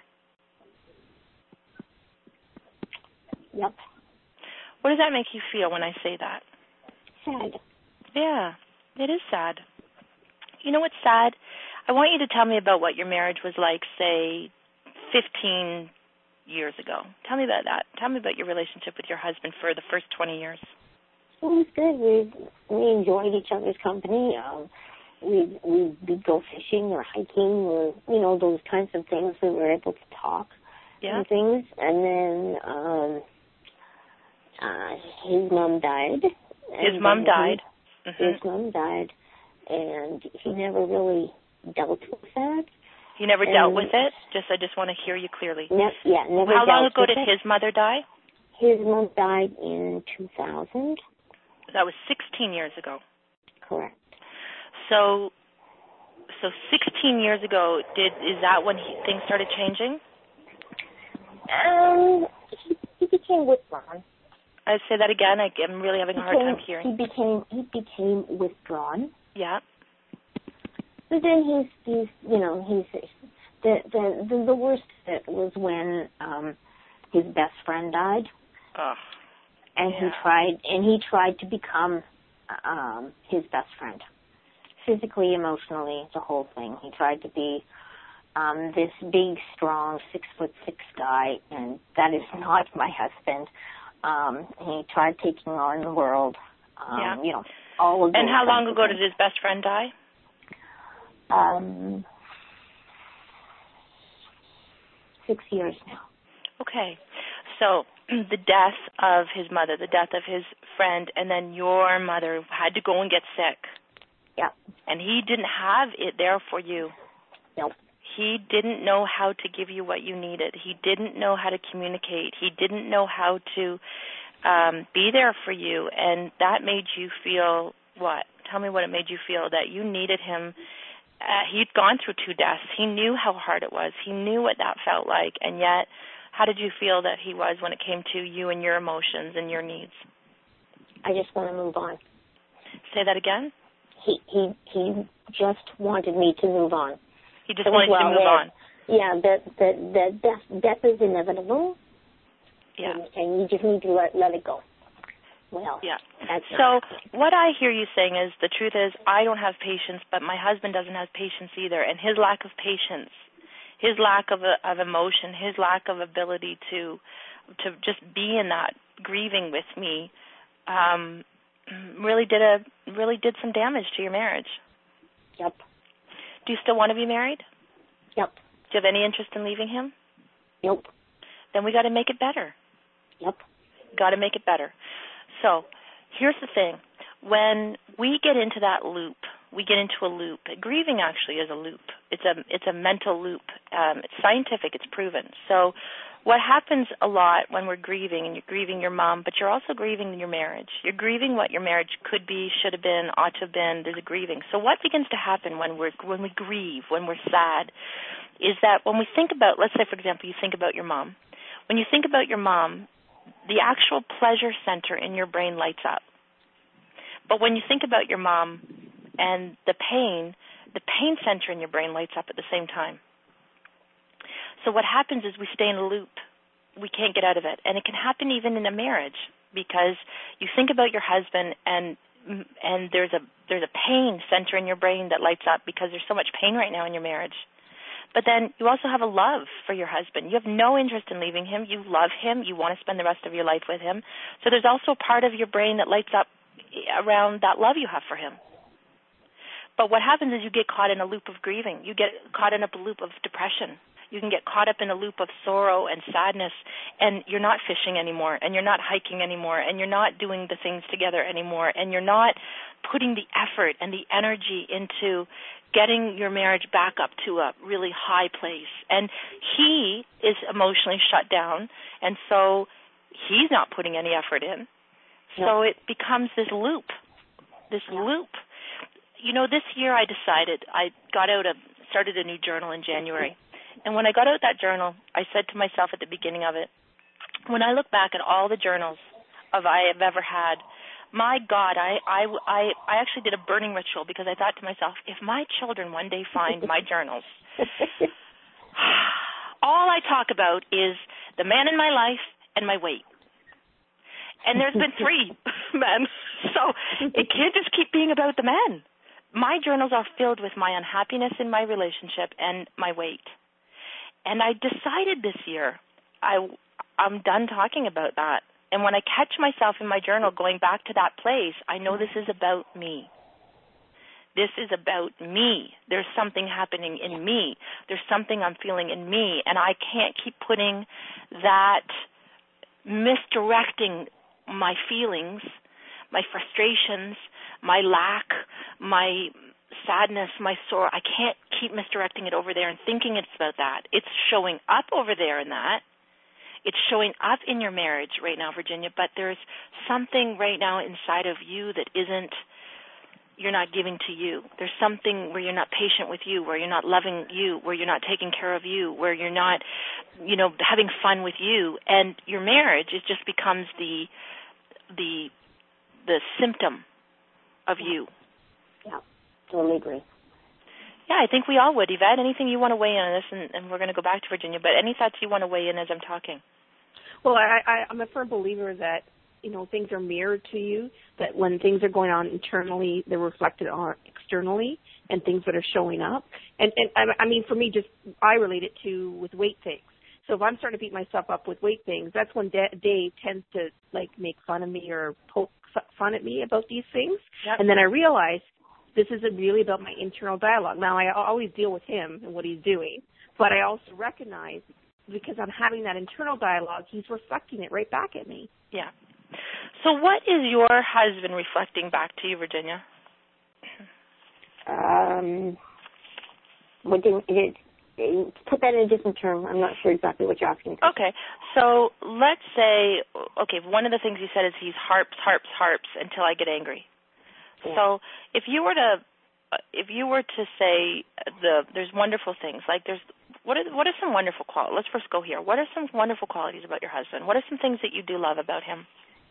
Yep. What does that make you feel when I say that? Sad. Yeah, it is sad. You know what's sad? I want you to tell me about what your marriage was like, say, fifteen years ago. Tell me about that. Tell me about your relationship with your husband for the first twenty years. It was good. We we enjoyed each other's company. Um, we we we'd go fishing or hiking or you know those kinds of things. We were able to talk yeah. and things. And then um, uh, his mom died. His mom died. He, mm-hmm. His mom died, and he never really dealt with that. He never and dealt with it? Just I just want to hear you clearly. Ne- yeah, never. How long ago did it. his mother die? His mom died in two thousand. That was sixteen years ago. Correct. So, so sixteen years ago, did is that when he, things started changing? Um, he, he became withdrawn. I say that again. I, I'm really having a hard became, time hearing. He became he became withdrawn. Yeah. But then he's he's you know he's the the the, the worst of it was when um his best friend died. Oh. And yeah. he tried and he tried to become um his best friend. Physically, emotionally, the whole thing. He tried to be um this big, strong, six foot six guy, and that is not my husband. Um, he tried taking on the world. Um, yeah. you know, all of those. And how long ago things. did his best friend die? Um, six years now. Okay. So the death of his mother, the death of his friend, and then your mother had to go and get sick. Yeah. And he didn't have it there for you. Nope. He didn't know how to give you what you needed. He didn't know how to communicate. He didn't know how to um, be there for you. And that made you feel what? Tell me what it made you feel, that you needed him. Uh, he'd gone through two deaths. He knew how hard it was. He knew what that felt like. And yet, how did you feel that he was when it came to you and your emotions and your needs? I just want to move on. Say that again? He he he just wanted me to move on. He just wanted well, you to move on. Yeah, that that that death, death is inevitable. Yeah. And, and you just need to let let it go. Well, yeah. That's so what I hear you saying is the truth is I don't have patience, but my husband doesn't have patience either, and his lack of patience, his lack of a, of emotion, his lack of ability to to just be in that grieving with me, um, really did a really did some damage to your marriage. Yep. Do you still want to be married? Yep. Do you have any interest in leaving him? Nope. Then we got to make it better. Yep. Got to make it better. So here's the thing. When we get into that loop, we get into a loop. Grieving actually is a loop. It's a it's a mental loop. Um, it's scientific. It's proven. So what happens a lot when we're grieving, and you're grieving your mom, but you're also grieving your marriage. You're grieving what your marriage could be, should have been, ought to have been. There's a grieving. So what begins to happen when we're when we grieve, when we're sad, is that when we think about, let's say, for example, you think about your mom. When you think about your mom, the actual pleasure center in your brain lights up. But when you think about your mom and the pain, the pain center in your brain lights up at the same time. So what happens is we stay in a loop. We can't get out of it. And it can happen even in a marriage because you think about your husband and and there's a there's a pain center in your brain that lights up because there's so much pain right now in your marriage. But then you also have a love for your husband. You have no interest in leaving him. You love him. You want to spend the rest of your life with him. So there's also a part of your brain that lights up around that love you have for him. But what happens is you get caught in a loop of grieving. You get caught in a loop of depression. You can get caught up in a loop of sorrow and sadness, and you're not fishing anymore, and you're not hiking anymore, and you're not doing the things together anymore, and you're not putting the effort and the energy into getting your marriage back up to a really high place. And he is emotionally shut down, and so he's not putting any effort in. No. So it becomes this loop, this no. loop. You know, this year I decided, I got out of started a new journal in January. And when I got out that journal, I said to myself at the beginning of it, when I look back at all the journals of I have ever had, my God, I, I, I, I actually did a burning ritual because I thought to myself, if my children one day find my journals, all I talk about is the man in my life and my weight. And there's been three men, so it can't just keep being about the men. My journals are filled with my unhappiness in my relationship and my weight. And I decided this year I, I'm done talking about that. And when I catch myself in my journal going back to that place, I know this is about me. This is about me. There's something happening in me. There's something I'm feeling in me, and I can't keep putting that, misdirecting my feelings, my frustrations, my lack, my sadness, my sorrow. I can't keep misdirecting it over there and thinking it's about that. It's showing up over there in that. It's showing up in your marriage right now, Virginia, but there's something right now inside of you that isn't, you're not giving to you. There's something where you're not patient with you, where you're not loving you, where you're not taking care of you, where you're not, you know, having fun with you. And your marriage, it just becomes the the the symptom of you. Yeah, totally agree. Yeah, I think we all would. Yvette, anything you want to weigh in on this, and, and we're going to go back to Virginia, but any thoughts you want to weigh in as I'm talking? Well, I, I, I'm a firm believer that, you know, things are mirrored to you, that when things are going on internally, they're reflected on externally, and things that are showing up. And, and I mean, for me, just I relate it to with weight things. So if I'm starting to beat myself up with weight things, that's when Dave tends to, like, make fun of me or poke fun at me about these things. Yep. And then I realize this isn't really about my internal dialogue. Now, I always deal with him and what he's doing, but I also recognize because I'm having that internal dialogue, he's reflecting it right back at me. Yeah. So what is your husband reflecting back to you, Virginia? Um, what did it, it, put that in a different term. I'm not sure exactly what you're asking. Okay. So let's say, okay, one of the things you said is he's harps, harps, harps until I get angry. Yeah. So if you were to, if you were to say the there's wonderful things like there's what are what are some wonderful qualities? Let's first go here. What are some wonderful qualities about your husband? What are some things that you do love about him?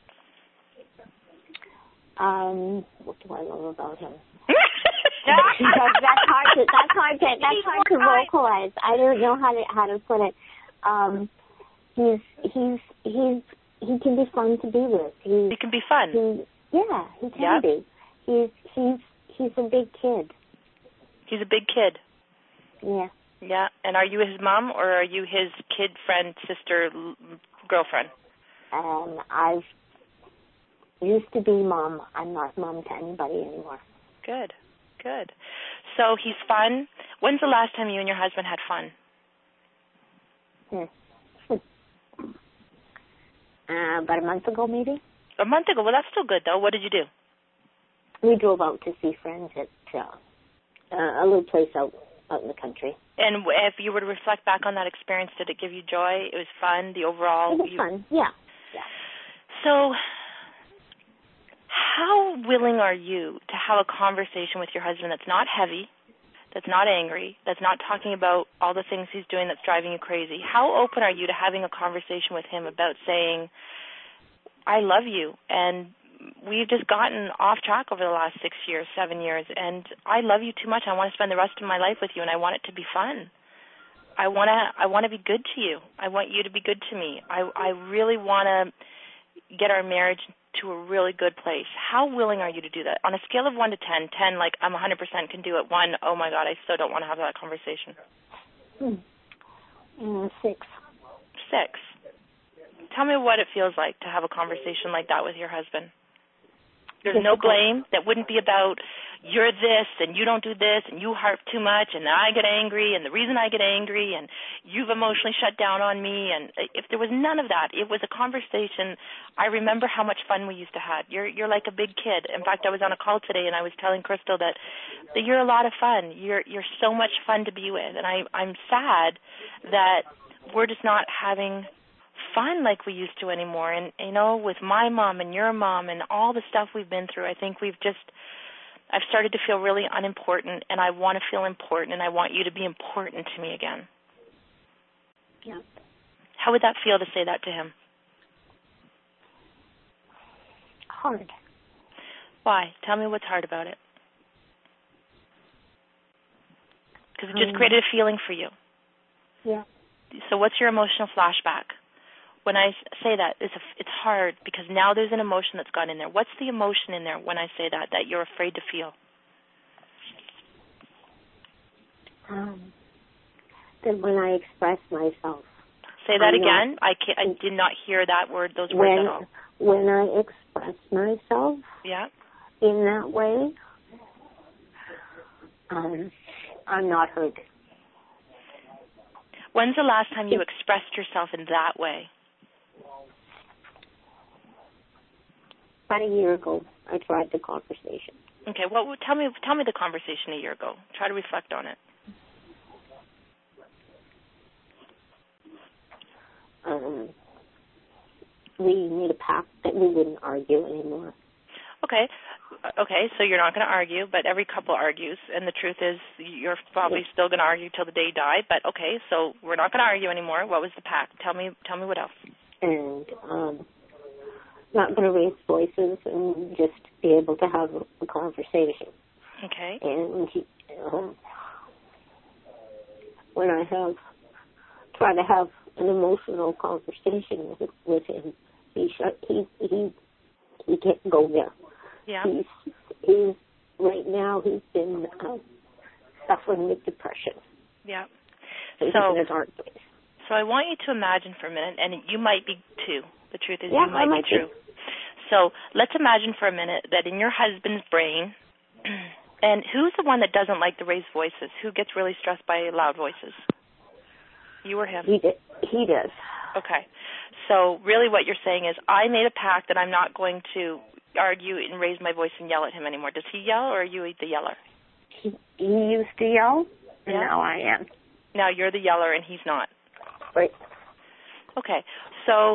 Um, what do I love about him? that's, that's hard to that's hard to that's hard to vocalize. I don't know how to how to put it. Um, he's he's he's he can be fun to be with. He's, he can be fun. He, yeah, he can yep. be. He's he's he's a big kid. He's a big kid. Yeah. Yeah. And are you his mom or are you his kid, friend, sister, girlfriend? Um, I've used to be mom. I'm not mom to anybody anymore. Good. Good. So he's fun. When's the last time you and your husband had fun? Hmm. uh, about a month ago, maybe. A month ago. Well, that's still good, though. What did you do? We drove out to see friends at uh, a little place out out in the country. And if you were to reflect back on that experience, did it give you joy? It was fun. The overall. It was you... fun. Yeah. Yeah. So, how willing are you to have a conversation with your husband that's not heavy, that's not angry, that's not talking about all the things he's doing that's driving you crazy? How open are you to having a conversation with him about saying, I love you, and we've just gotten off track over the last six years, seven years, and I love you too much. I want to spend the rest of my life with you, and I want it to be fun. I want to I want to be good to you. I want you to be good to me. I, I really want to get our marriage to a really good place. How willing are you to do that? On a scale of one to ten, ten, like I'm one hundred percent can do it. One, oh, my God, I still don't want to have that conversation. Hmm. Mm, six. Six. Tell me what it feels like to have a conversation like that with your husband. There's no blame. That wouldn't be about you're this and you don't do this and you harp too much and I get angry and the reason I get angry and you've emotionally shut down on me. And if there was none of that, it was a conversation. I remember how much fun we used to have. You're you're like a big kid. In fact, I was on a call today and I was telling Crystal that, that you're a lot of fun. You're you're so much fun to be with. And I, I'm sad that we're just not having fun like we used to anymore. And, you know, with my mom and your mom and all the stuff we've been through, I think we've just, I've started to feel really unimportant, and I want to feel important, and I want you to be important to me again. Yeah. How would that feel to say that to him? Hard. Why? Tell me what's hard about it. Because it just um, created a feeling for you. Yeah. So what's your emotional flashback? When I say that, it's, a, it's hard because now there's an emotion that's gone in there. What's the emotion in there when I say that, that you're afraid to feel? Um, that when I express myself. Say that I'm again. Not, I can't, I did not hear that word, those words when, at all. When I express myself yeah. in that way, um, I'm not heard. When's the last time you expressed yourself in that way? About a year ago, I tried the conversation. Okay, well, tell me, tell me the conversation a year ago. Try to reflect on it. Um, we made a pact that we wouldn't argue anymore. Okay, okay, so you're not going to argue, but every couple argues, and the truth is you're probably still going to argue till the day you die. But okay, so we're not going to argue anymore. What was the pact? Tell me, tell me what else. And um, not going to raise voices and just be able to have a conversation. Okay. And he, um, when I have try to have an emotional conversation with with him, he sh- he he he can't go there. Yeah. He's he's right now he's been uh, suffering with depression. Yeah. So he's so in a dark place. So I want you to imagine for a minute, and you might be too. The truth is, yeah, you might, might be true. Be. So let's imagine for a minute that in your husband's brain, and who's the one that doesn't like the raised voices? Who gets really stressed by loud voices? You or him? He did. He does. Okay. So really what you're saying is I made a pact that I'm not going to argue and raise my voice and yell at him anymore. Does he yell, or are you the yeller? He, he used to yell, and yeah. now I am. Now you're the yeller and he's not. Right. Okay. So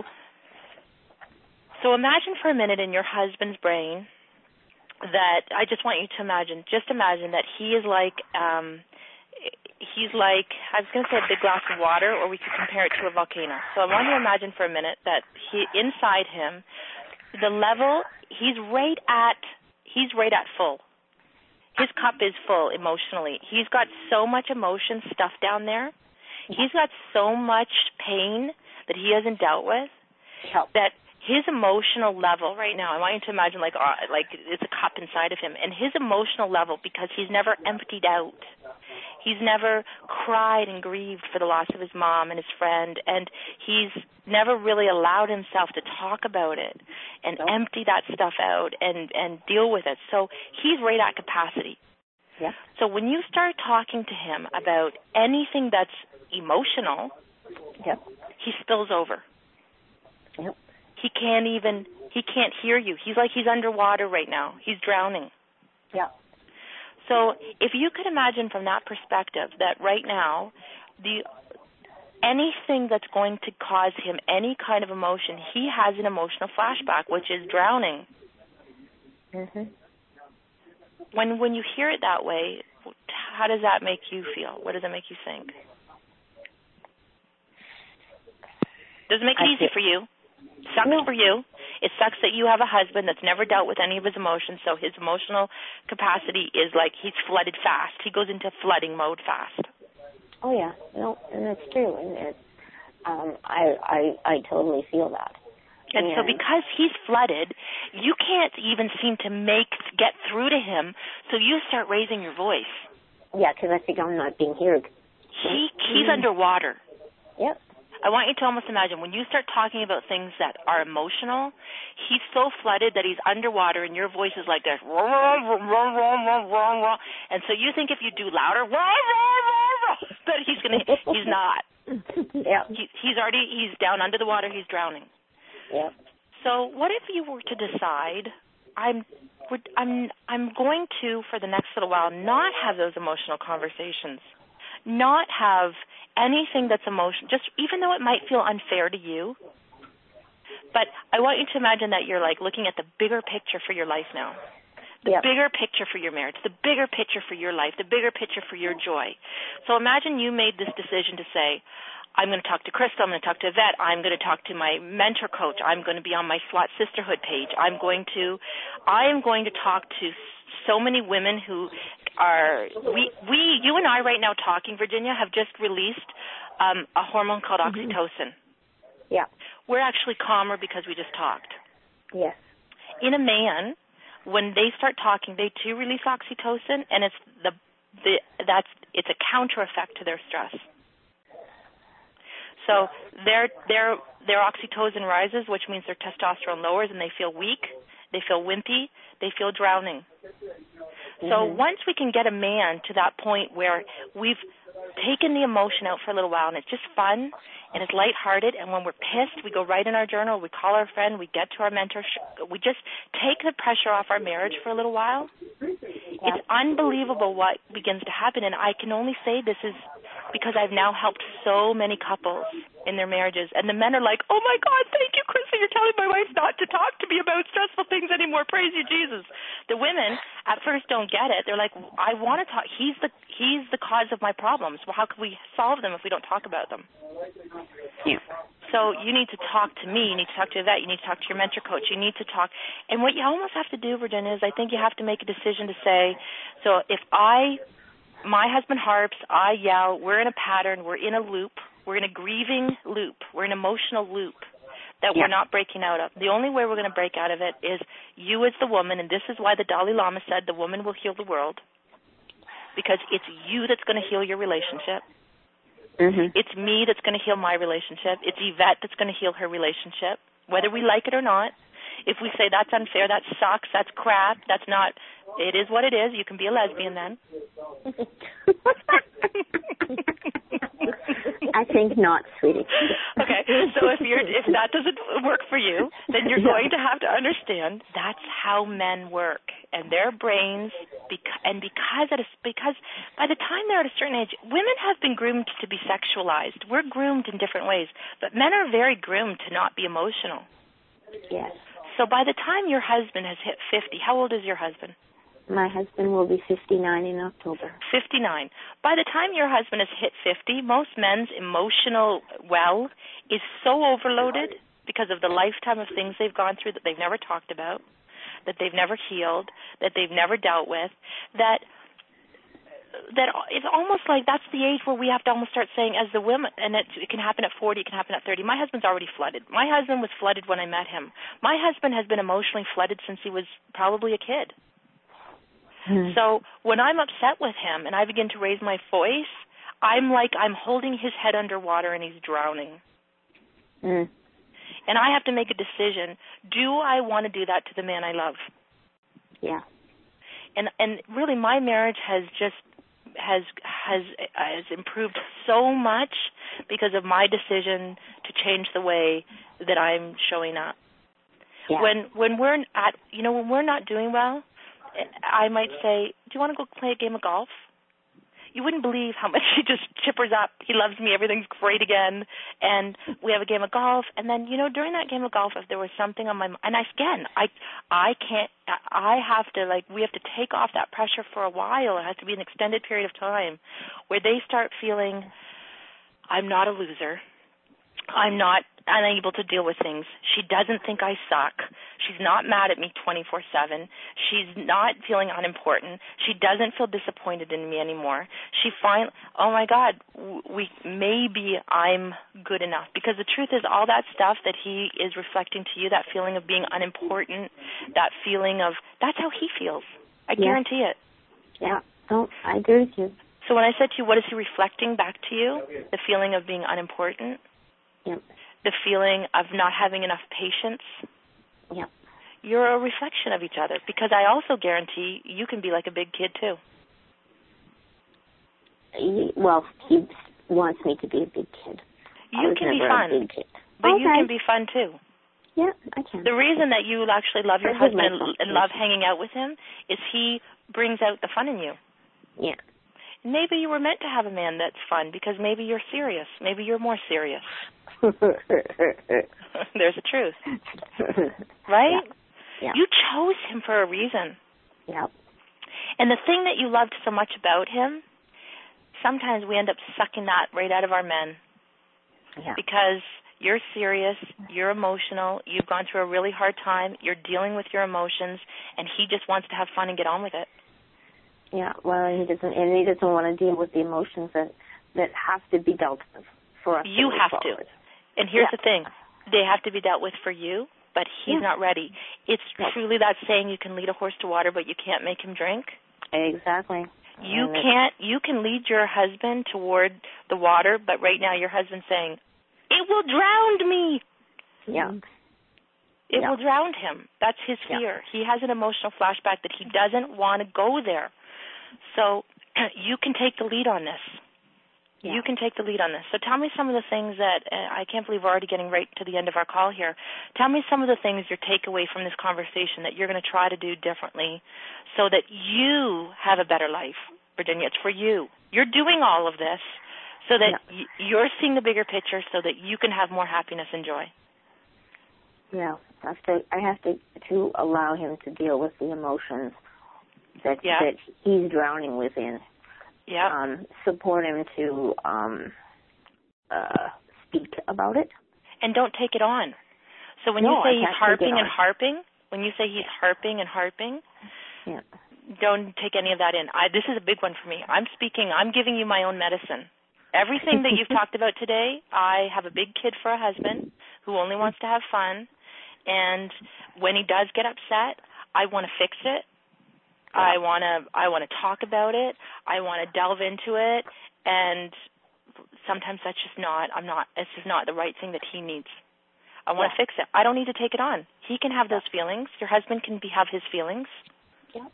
so imagine for a minute in your husband's brain that I just want you to imagine, just imagine that he is like, um, he's like, I was going to say a big glass of water, or we could compare it to a volcano. So I want you to imagine for a minute that he, inside him, the level, he's right at, he's right at full. His cup is full emotionally. He's got so much emotion stuffed down there. He's got so much pain that he hasn't dealt with Help. that his emotional level right now, I want you to imagine like uh, like it's a cup inside of him, and his emotional level, because he's never emptied out. He's never cried and grieved for the loss of his mom and his friend, and he's never really allowed himself to talk about it and no. empty that stuff out and, and deal with it. So he's right at capacity. Yeah. So when you start talking to him about anything that's emotional, yep. he spills over. Yep. He can't even, he can't hear you. He's like he's underwater right now. He's drowning. Yeah. So if you could imagine from that perspective that right now, the anything that's going to cause him any kind of emotion, he has an emotional flashback, which is drowning. Mm-hmm. When when you hear it that way, how does that make you feel? What does it make you think? Does it make it I easy see. for you? Sucks no. for you. It sucks that you have a husband that's never dealt with any of his emotions, so his emotional capacity is like he's flooded fast. He goes into flooding mode fast. Oh yeah, no, and that's true, and it's, um, I I I totally feel that. And, and so because he's flooded, you can't even seem to make get through to him, so you start raising your voice. Yeah, because I think I'm not being heard. He he's mm-hmm. underwater. Yep. I want you to almost imagine when you start talking about things that are emotional, he's so flooded that he's underwater and your voice is like this. And so you think if you do louder, that he's going to, he's not. Yeah. He, he's already, he's down under the water, he's drowning. Yeah. So what if you were to decide, I'm, I'm, I'm going to, for the next little while, not have those emotional conversations, not have anything that's emotional, just even though it might feel unfair to you. But I want you to imagine that you're like looking at the bigger picture for your life now. the yep. bigger picture for your marriage, the bigger picture for your life, the bigger picture for your joy. So imagine you made this decision to say, I'm going to talk to Crystal, I'm going to talk to Yvette, I'm going to talk to my mentor coach, I'm going to be on my SWAT Sisterhood page, I'm going to, I am going to talk to so many women who are, we, we, you and I right now talking, Virginia, have just released um, a hormone called mm-hmm. oxytocin. Yeah. We're actually calmer because we just talked. Yes. In a man, when they start talking, they too release oxytocin, and it's the, the that's it's a counter effect to their stress. So their their their oxytocin rises, which means their testosterone lowers, and they feel weak, they feel wimpy, they feel drowning. Mm-hmm. So once we can get a man to that point where we've taken the emotion out for a little while, and it's just fun, and it's lighthearted, and when we're pissed, we go right in our journal, we call our friend, we get to our mentor, we just take the pressure off our marriage for a little while. Yeah. It's unbelievable what begins to happen, and I can only say this is because I've now helped so many couples in their marriages, and the men are like, oh my God, thank you, Krista, you're telling my wife not to talk to me about stressful things anymore, praise you, Jesus. The women at first don't get it. They're like, I want to talk, he's the he's the cause of my problems. Well, how can we solve them if we don't talk about them? Yeah. So you need to talk to me, you need to talk to Yvette, you need to talk to your mentor coach, you need to talk, and what you almost have to do, Virginia, is I think you have to make a decision to say, so if I my husband harps, I yell, we're in a pattern, we're in a loop, we're in a grieving loop, we're in an emotional loop that yeah. we're not breaking out of. The only way we're going to break out of it is you as the woman, and this is why the Dalai Lama said the woman will heal the world, because it's you that's going to heal your relationship. Mm-hmm. It's me that's going to heal my relationship. It's Yvette that's going to heal her relationship, whether we like it or not. If we say that's unfair, that sucks, that's crap, that's not, it is what it is. You can be a lesbian then. I think not, sweetie. Okay, so if you're if that doesn't work for you, then you're going to have to understand that's how men work, and their brains, beca- and because at a, because by the time they're at a certain age, women have been groomed to be sexualized. We're groomed in different ways, but men are very groomed to not be emotional. Yes. So by the time your husband has hit fifty, how old is your husband? My husband will be fifty-nine in October. fifty-nine. By the time your husband has hit fifty, most men's emotional well is so overloaded because of the lifetime of things they've gone through that they've never talked about, that they've never healed, that they've never dealt with, that that it's almost like that's the age where we have to almost start saying as the women, and it, it can happen at forty, it can happen at thirty. My husband's already flooded. My husband was flooded when I met him. My husband has been emotionally flooded since he was probably a kid. Mm. So when I'm upset with him and I begin to raise my voice, I'm like I'm holding his head underwater and he's drowning. Mm. And I have to make a decision. Do I want to do that to the man I love? Yeah. And and really my marriage has just has has has improved so much because of my decision to change the way that I'm showing up. Yeah. When when we're at you know when we're not doing well, I might say, do you want to go play a game of golf? You wouldn't believe how much he just chippers up. He loves me. Everything's great again. And we have a game of golf. And then, you know, during that game of golf, if there was something on my mind, and I, again, I, I can't, I have to, like, we have to take off that pressure for a while. It has to be an extended period of time where they start feeling, I'm not a loser. I'm not unable to deal with things. She doesn't think I suck. She's not mad at me twenty-four seven. She's not feeling unimportant. She doesn't feel disappointed in me anymore. She find, oh my God, we maybe I'm good enough. Because the truth is, all that stuff that he is reflecting to you, that feeling of being unimportant, that feeling of, that's how he feels. I yeah. guarantee it. Yeah, no, I agree with you. So when I said to you, what is he reflecting back to you? The feeling of being unimportant. Yep. The feeling of not having enough patience. Yep. You're a reflection of each other, because I also guarantee you can be like a big kid too. He, well, he wants me to be a big kid. You can be fun, a big kid. but okay. you can be fun too. Yeah, I can. The reason that you actually love your I husband and, and love hanging out with him is he brings out the fun in you. Yeah. Maybe you were meant to have a man that's fun because maybe you're serious. Maybe you're more serious. There's the truth. Right? Yeah. Yeah. You chose him for a reason. Yep. And the thing that you loved so much about him, sometimes we end up sucking that right out of our men. Yeah. Because you're serious, you're emotional, you've gone through a really hard time, you're dealing with your emotions, and he just wants to have fun and get on with it. Yeah, well, he doesn't, and he doesn't want to deal with the emotions that, that have to be dealt with for us. You to have forward. to. And here's yeah. the thing. They have to be dealt with for you, but he's yeah. not ready. It's yeah. truly that saying, you can lead a horse to water, but you can't make him drink. Exactly. You and can't, you can lead your husband toward the water, but right now your husband's saying, it will drown me. Yeah. It yeah. will drown him. That's his fear. Yeah. He has an emotional flashback that he doesn't want to go there. So you can take the lead on this. Yeah. You can take the lead on this. So tell me some of the things that, uh, I can't believe we're already getting right to the end of our call here. Tell me some of the things, your takeaway from this conversation that you're going to try to do differently so that you have a better life, Virginia. It's for you. You're doing all of this so that yeah. y- you're seeing the bigger picture so that you can have more happiness and joy. Yeah, I have to, I have to, to allow him to deal with the emotions that, yeah. that he's drowning within. Yeah. Um, support him to um, uh, speak about it. And don't take it on. So when no, you say I he's harping and harping, when you say he's harping and harping, yeah. don't take any of that in. I, this is a big one for me. I'm speaking, I'm giving you my own medicine. Everything that you've talked about today, I have a big kid for a husband who only wants to have fun, and when he does get upset, I want to fix it. I want to I want to talk about it. I want to delve into it, and sometimes that's just not, I'm not, it's just not the right thing that he needs. I want to yeah. fix it. I don't need to take it on. He can have those feelings. Your husband can be, have his feelings. Yeah.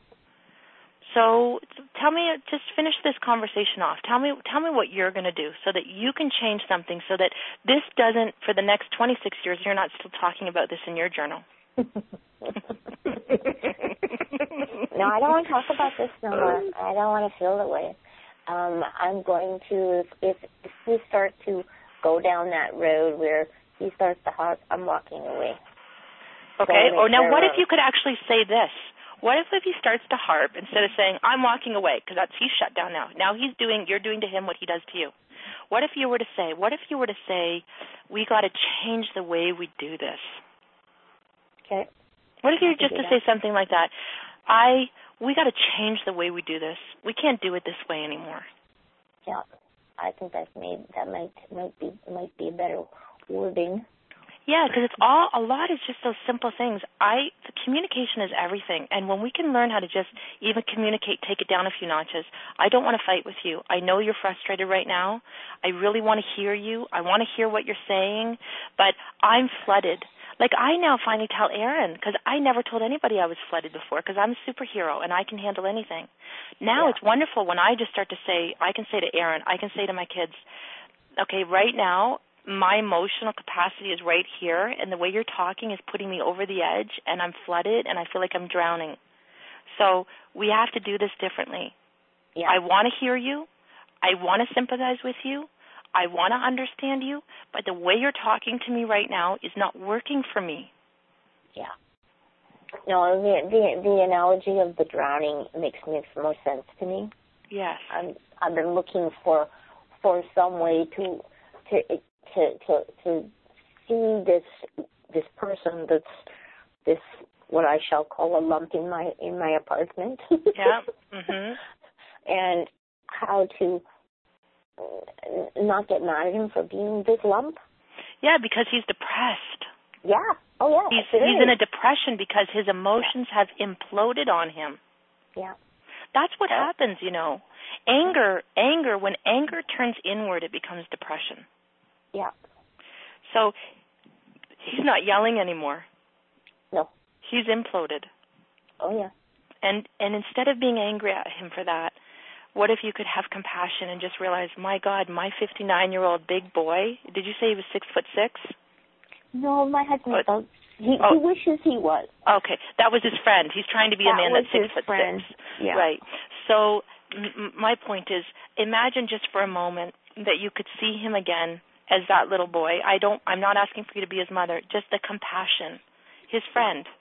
So tell me, just finish this conversation off. Tell me, tell me what you're going to do so that you can change something so that this doesn't, for the next twenty-six years, you're not still talking about this in your journal. No, I don't want to talk about this no more. I don't want to feel the way. Um, I'm going to, if, if we start to go down that road where he starts to harp, I'm walking away. Okay. Or now, what room. if you could actually say this? What if if he starts to harp instead of saying, I'm walking away, because that's, he's shut down now. Now he's doing, you're doing to him what he does to you. What if you were to say, what if you were to say, we got to change the way we do this? Okay. What if you were just to say something like that? I, we got to change the way we do this. We can't do it this way anymore. Yeah, I think that's made, that might might be might be a better wording. Yeah, because it's all, a lot is just those simple things. I, the communication is everything, and when we can learn how to just even communicate, take it down a few notches. I don't want to fight with you. I know you're frustrated right now. I really want to hear you. I want to hear what you're saying, but I'm flooded. Like, I now finally tell Aaron, because I never told anybody I was flooded before, because I'm a superhero and I can handle anything. Now yeah. it's wonderful when I just start to say, I can say to Aaron, I can say to my kids, okay, right now, my emotional capacity is right here, and the way you're talking is putting me over the edge, and I'm flooded, and I feel like I'm drowning. So we have to do this differently. Yeah. I want to hear you. I want to sympathize with you. I want to understand you, but the way you're talking to me right now is not working for me. Yeah. No, the the, the analogy of the drowning makes makes more sense to me. Yes. I'm, I've been looking for for some way to to to to, to see this this person that's this what I shall call a lump in my in my apartment. Yeah. Mhm. And how to not get mad at him for being a big lump. Yeah, because he's depressed. Yeah. Oh, yeah. He's, he's in a depression because his emotions yeah. have imploded on him. Yeah. That's what yeah. happens, you know. Anger, anger, when anger turns inward, it becomes depression. Yeah. So he's not yelling anymore. No. He's imploded. Oh, yeah. And and instead of being angry at him for that, what if you could have compassion and just realize, my God, my fifty-nine-year-old big boy, did you say he was six foot six? No, my husband, oh, he, oh. he wishes he was. Okay, that was his friend. He's trying to be that a man was that's six his foot friend. six. Yeah. Right. So m- my point is, imagine just for a moment that you could see him again as that little boy. I don't. I'm not asking for you to be his mother. Just the compassion, his friend.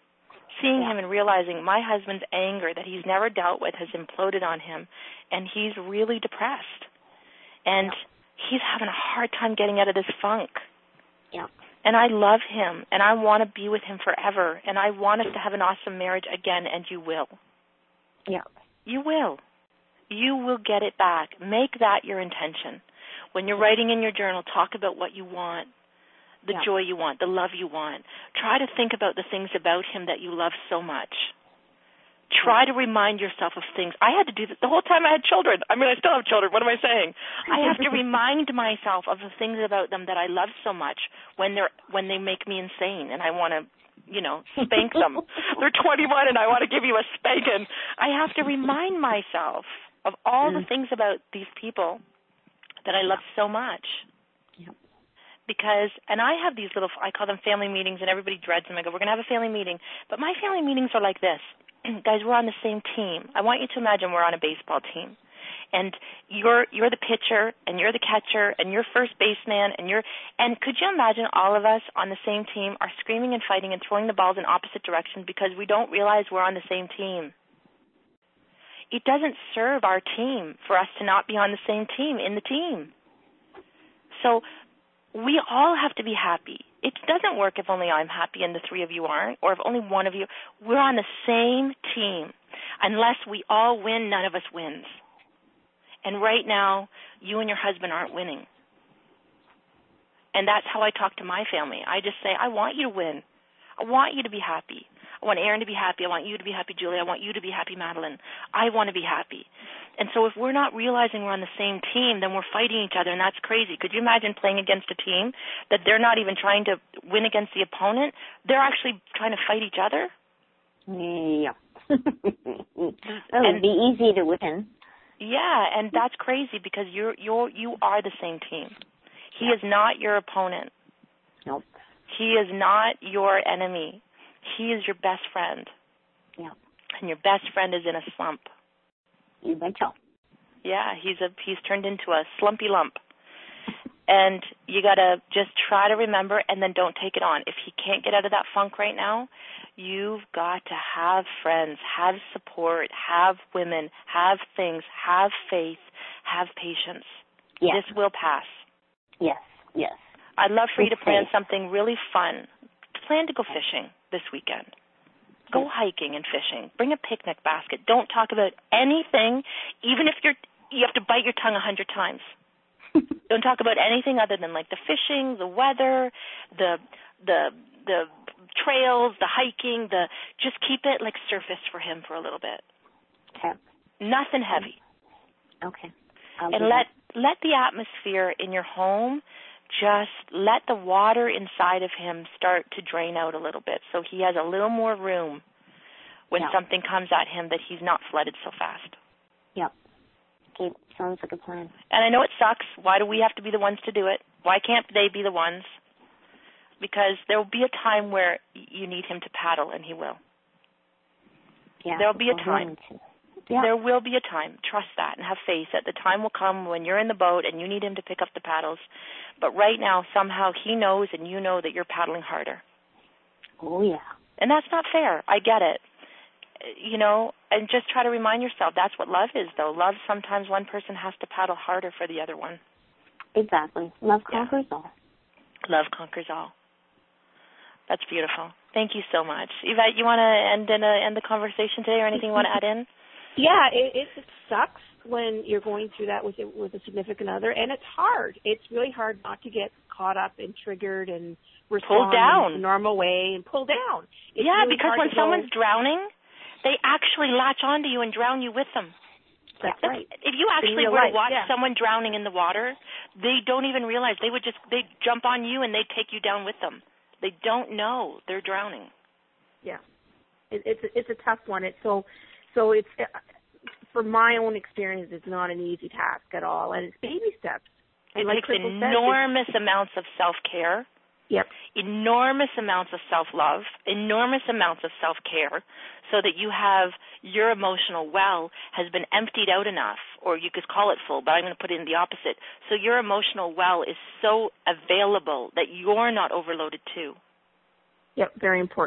Seeing yeah. him and realizing my husband's anger that he's never dealt with has imploded on him, and he's really depressed. And yeah. he's having a hard time getting out of this funk. Yeah. And I love him, and I want to be with him forever, and I want us to have an awesome marriage again, and you will. Yeah. You will. You will get it back. Make that your intention. When you're writing in your journal, talk about what you want, the yeah. joy you want, the love you want. Try to think about the things about him that you love so much. Try to remind yourself of things. I had to do this the whole time I had children. I mean, I still have children. What am I saying? I have to remind myself of the things about them that I love so much when they're when they make me insane, and I want to, you know, spank them. They're twenty-one, and I want to give you a spanking. I have to remind myself of all the things about these people that I love so much. Yep. Because, and I have these little, I call them family meetings, and everybody dreads them. I go, we're going to have a family meeting. But my family meetings are like this. Guys, we're on the same team. I want you to imagine we're on a baseball team. And you're you're the pitcher, and you're the catcher, and you're first baseman, and you're, and could you imagine all of us on the same team are screaming and fighting and throwing the balls in opposite directions because we don't realize we're on the same team? It doesn't serve our team for us to not be on the same team in the team. So we all have to be happy. It doesn't work if only I'm happy and the three of you aren't, or if only one of you. We're on the same team. Unless we all win, none of us wins. And right now, you and your husband aren't winning. And that's how I talk to my family. I just say, I want you to win. I want you to be happy. I want Aaron to be happy. I want you to be happy, Julie. I want you to be happy, Madeline. I want to be happy. And so if we're not realizing we're on the same team, then we're fighting each other, and that's crazy. Could you imagine playing against a team that they're not even trying to win against the opponent? They're actually trying to fight each other? Yeah. That would be easy to win. Yeah, and that's crazy because you're you're you are the same team. He yeah. is not your opponent. Nope. He is not your enemy. He is your best friend. Yeah. And your best friend is in a slump. You betcha. Yeah, he's a he's turned into a slumpy lump. And you got to just try to remember and then don't take it on. If he can't get out of that funk right now, you've got to have friends, have support, have women, have things, have faith, have patience. Yes. This will pass. Yes, yes. I'd love for you to plan safe. something really fun. Plan to go fishing this weekend. Go hiking and fishing. Bring a picnic basket. Don't talk about anything, even if you're you have to bite your tongue a hundred times. Don't talk about anything other than like the fishing, the weather, the the the trails, the hiking, the just keep it like surface for him for a little bit. Okay. Nothing heavy. Okay. I'll and let that. let the atmosphere in your home just let the water inside of him start to drain out a little bit so he has a little more room when yeah. something comes at him that he's not flooded so fast. Yep. Okay, sounds like a plan. And I know it sucks. Why do we have to be the ones to do it? Why can't they be the ones? Because there will be a time where you need him to paddle, and he will. Yeah, there will be a time. Yeah. There will be a time. Trust that and have faith that the time will come when you're in the boat and you need him to pick up the paddles. But right now, somehow he knows and you know that you're paddling harder. Oh, yeah. And that's not fair. I get it. You know, and just try to remind yourself that's what love is, though. Love, sometimes one person has to paddle harder for the other one. Exactly. Love conquers yeah. all. Love conquers all. That's beautiful. Thank you so much. Yvette, you want to end, in a, end the conversation today or anything you want to add in? Yeah, it, it, it sucks when you're going through that with with a significant other, and it's hard. It's really hard not to get caught up and triggered and respond pull down in a normal way and pull down. It's yeah, really because when go, someone's drowning, they actually latch onto you and drown you with them. That's That's, right. If you actually were life, to watch yeah. someone drowning in the water, they don't even realize. They would just they jump on you and they take you down with them. They don't know they're drowning. Yeah, it, it's a, it's a tough one. It's so so it's. From my own experience, it's not an easy task at all, and it's baby steps. It like takes Crystal enormous said, amounts of self-care, yep, enormous amounts of self-love, enormous amounts of self-care, so that you have your emotional well has been emptied out enough, or you could call it full, but I'm going to put it in the opposite. So your emotional well is so available that you're not overloaded too. Yep, very important.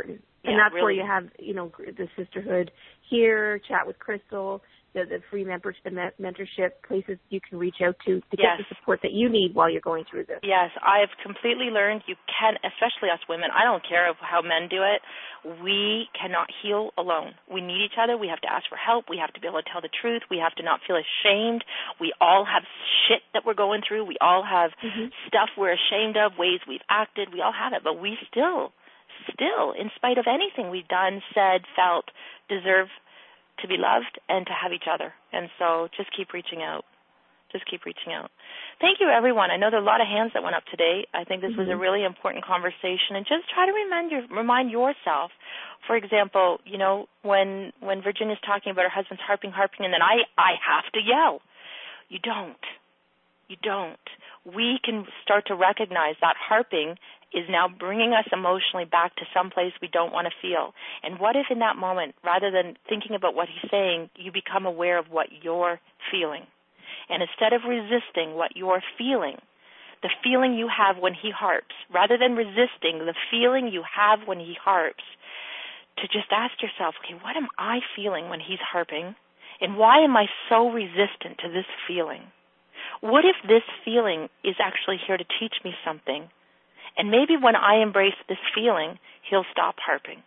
And yeah, that's really. where you have, you know, the sisterhood here, chat with Crystal, the, the free membership, the mentorship places you can reach out to to yes. get the support that you need while you're going through this. Yes, I've completely learned you can, especially us women, I don't care how men do it, we cannot heal alone. We need each other. We have to ask for help. We have to be able to tell the truth. We have to not feel ashamed. We all have shit that we're going through. We all have mm-hmm. stuff we're ashamed of, ways we've acted. We all have it, but we still, still, in spite of anything we've done, said, felt, deserve to be loved and to have each other. And so just keep reaching out. Just keep reaching out. Thank you, everyone. I know there are a lot of hands that went up today. I think this mm-hmm. was a really important conversation. And just try to remind, your, remind yourself, for example, you know, when when Virginia's talking about her husband's harping, harping, and then I, I have to yell. You don't. You don't. We can start to recognize that harping is now bringing us emotionally back to some place we don't want to feel. And what if in that moment, rather than thinking about what he's saying, you become aware of what you're feeling? And instead of resisting what you're feeling, the feeling you have when he harps, rather than resisting the feeling you have when he harps, to just ask yourself, okay, what am I feeling when he's harping? And why am I so resistant to this feeling? What if this feeling is actually here to teach me something? And maybe when I embrace this feeling, he'll stop harping.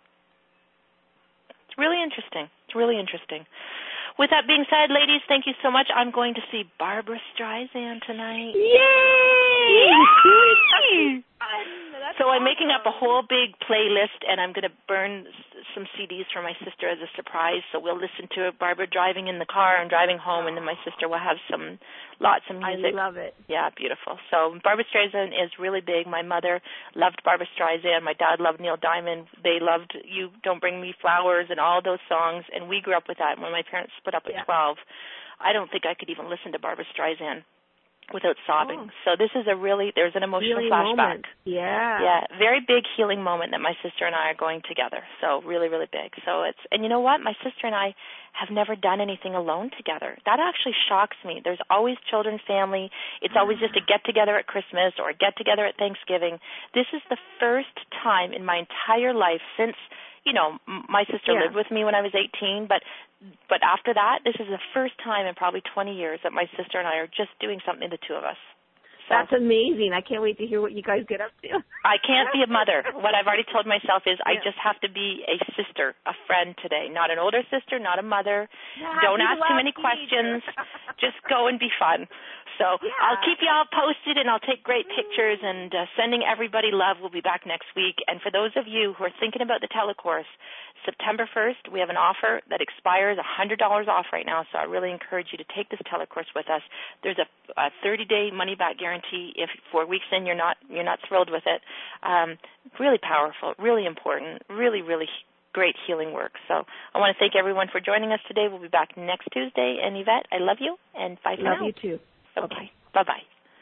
It's really interesting. It's really interesting. With that being said, ladies, thank you so much. I'm going to see Barbra Streisand tonight. Yay! Yay! That's so I'm awesome. making up a whole big playlist, and I'm going to burn some C Ds for my sister as a surprise. So we'll listen to it, Barbara driving in the car and driving home, and then my sister will have some lots of music. I love it. Yeah, beautiful. So Barbra Streisand is really big. My mother loved Barbra Streisand. My dad loved Neil Diamond. They loved You Don't Bring Me Flowers and all those songs, and we grew up with that. When my parents split up at yeah. twelve, I don't think I could even listen to Barbra Streisand without sobbing. Oh. So this is a really, there's an emotional healing flashback. Moment. Yeah. Yeah, very big healing moment that my sister and I are going together. So really, really big. So it's, and you know what? My sister and I have never done anything alone together. That actually shocks me. There's always children, family. It's always just a get-together at Christmas or a get-together at Thanksgiving. This is the first time in my entire life since, you know, my sister yeah. lived with me when I was eighteen, but But after that, this is the first time in probably twenty years that my sister and I are just doing something, the two of us. So, that's amazing. I can't wait to hear what you guys get up to. I can't be a mother. What I've already told myself is yeah. I just have to be a sister, a friend today. Not an older sister, not a mother. Yeah, Don't ask too many questions. Just go and be fun. So yeah. I'll keep you all posted, and I'll take great pictures, and uh, sending everybody love. We'll be back next week. And for those of you who are thinking about the telecourse, September first, we have an offer that expires, one hundred dollars off right now, so I really encourage you to take this telecourse with us. There's a, a thirty-day money-back guarantee. If four weeks in you're not you're not thrilled with it, um, really powerful, really important, really, really great healing work. So I want to thank everyone for joining us today. We'll be back next Tuesday. And Yvette, I love you, and bye for love now. you too. Okay, bye-bye.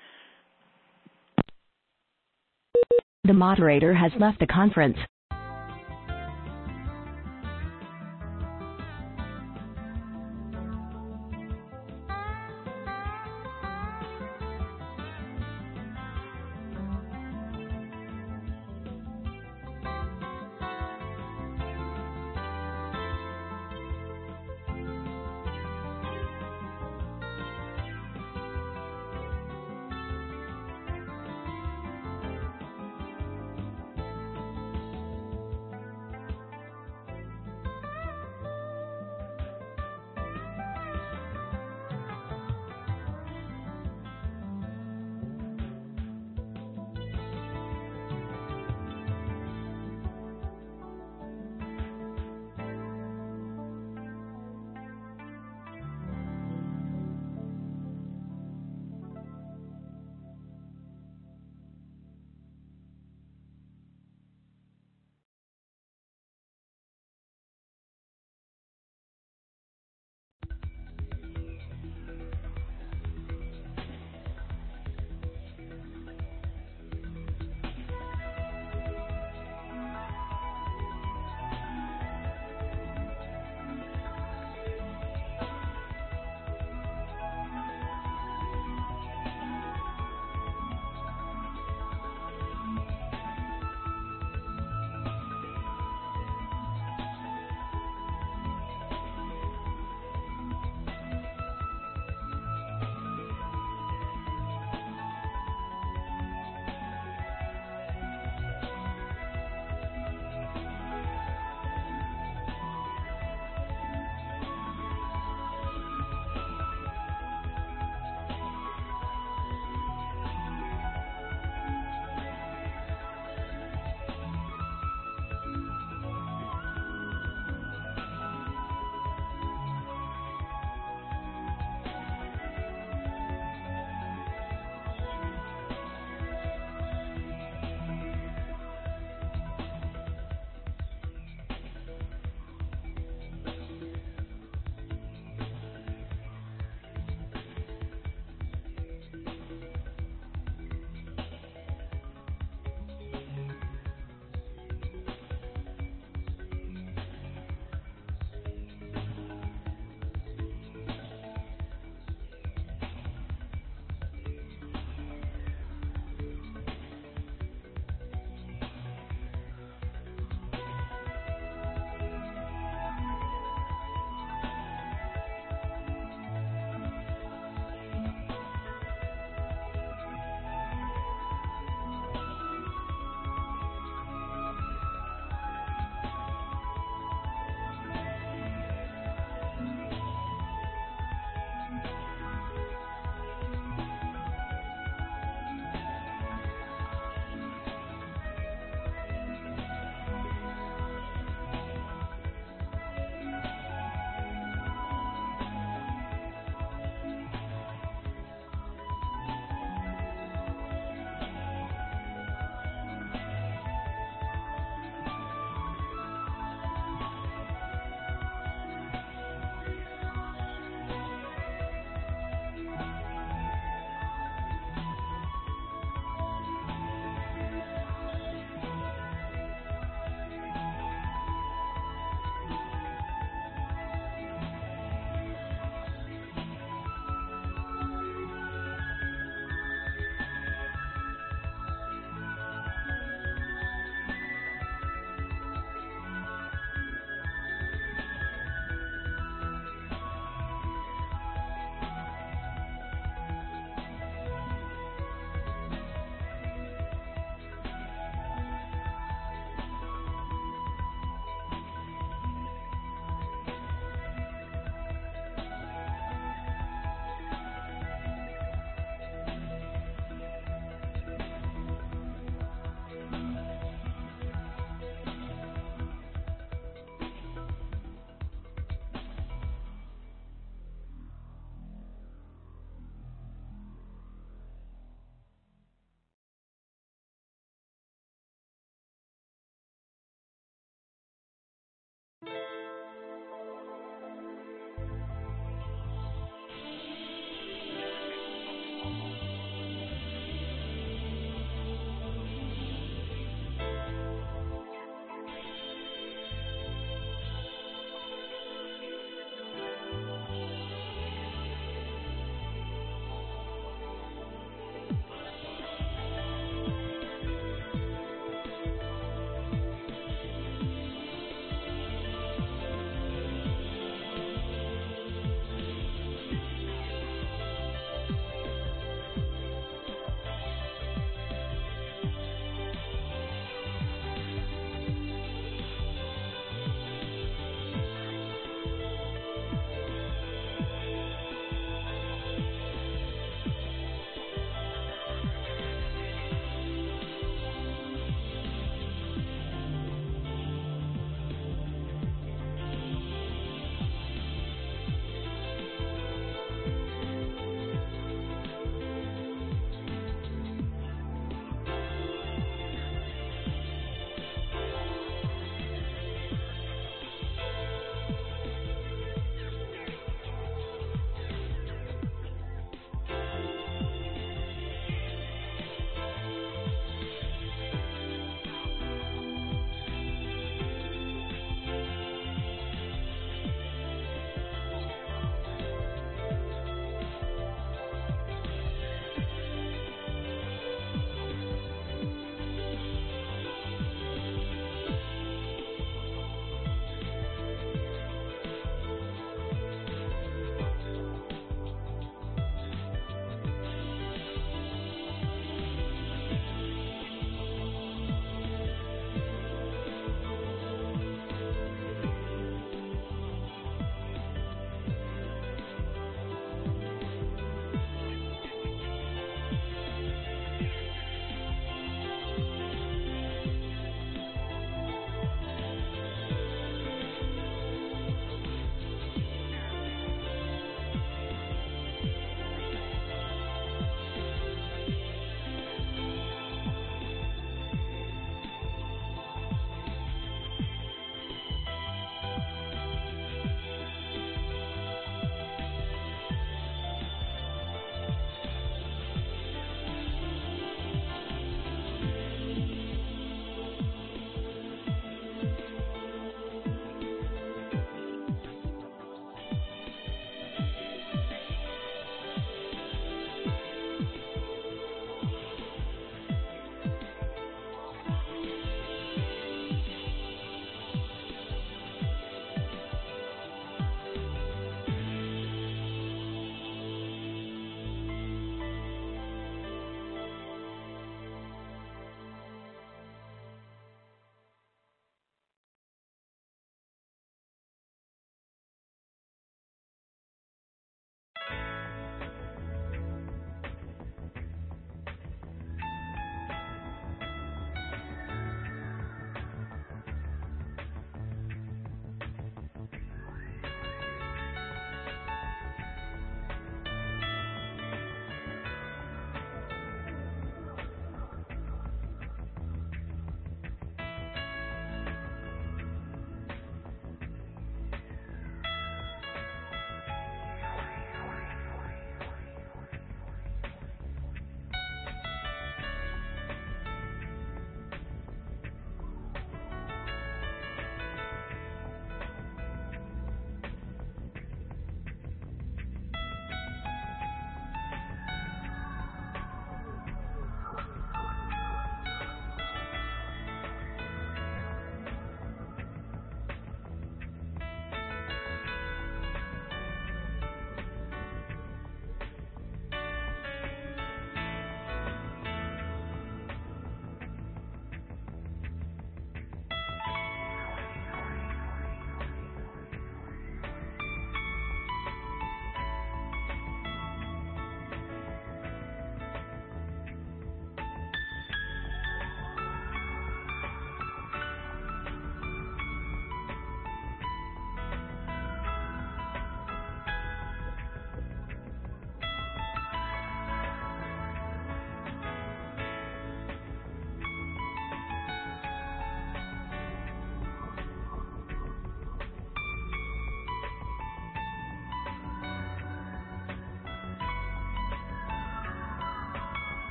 The moderator has left the conference.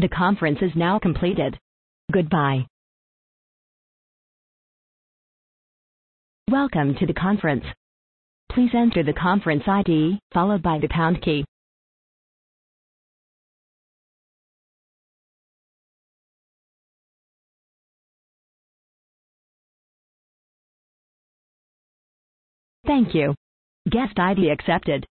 The conference is now completed. Goodbye. Welcome to the conference. Please enter the conference I D, followed by the pound key. Thank you. Guest I D accepted.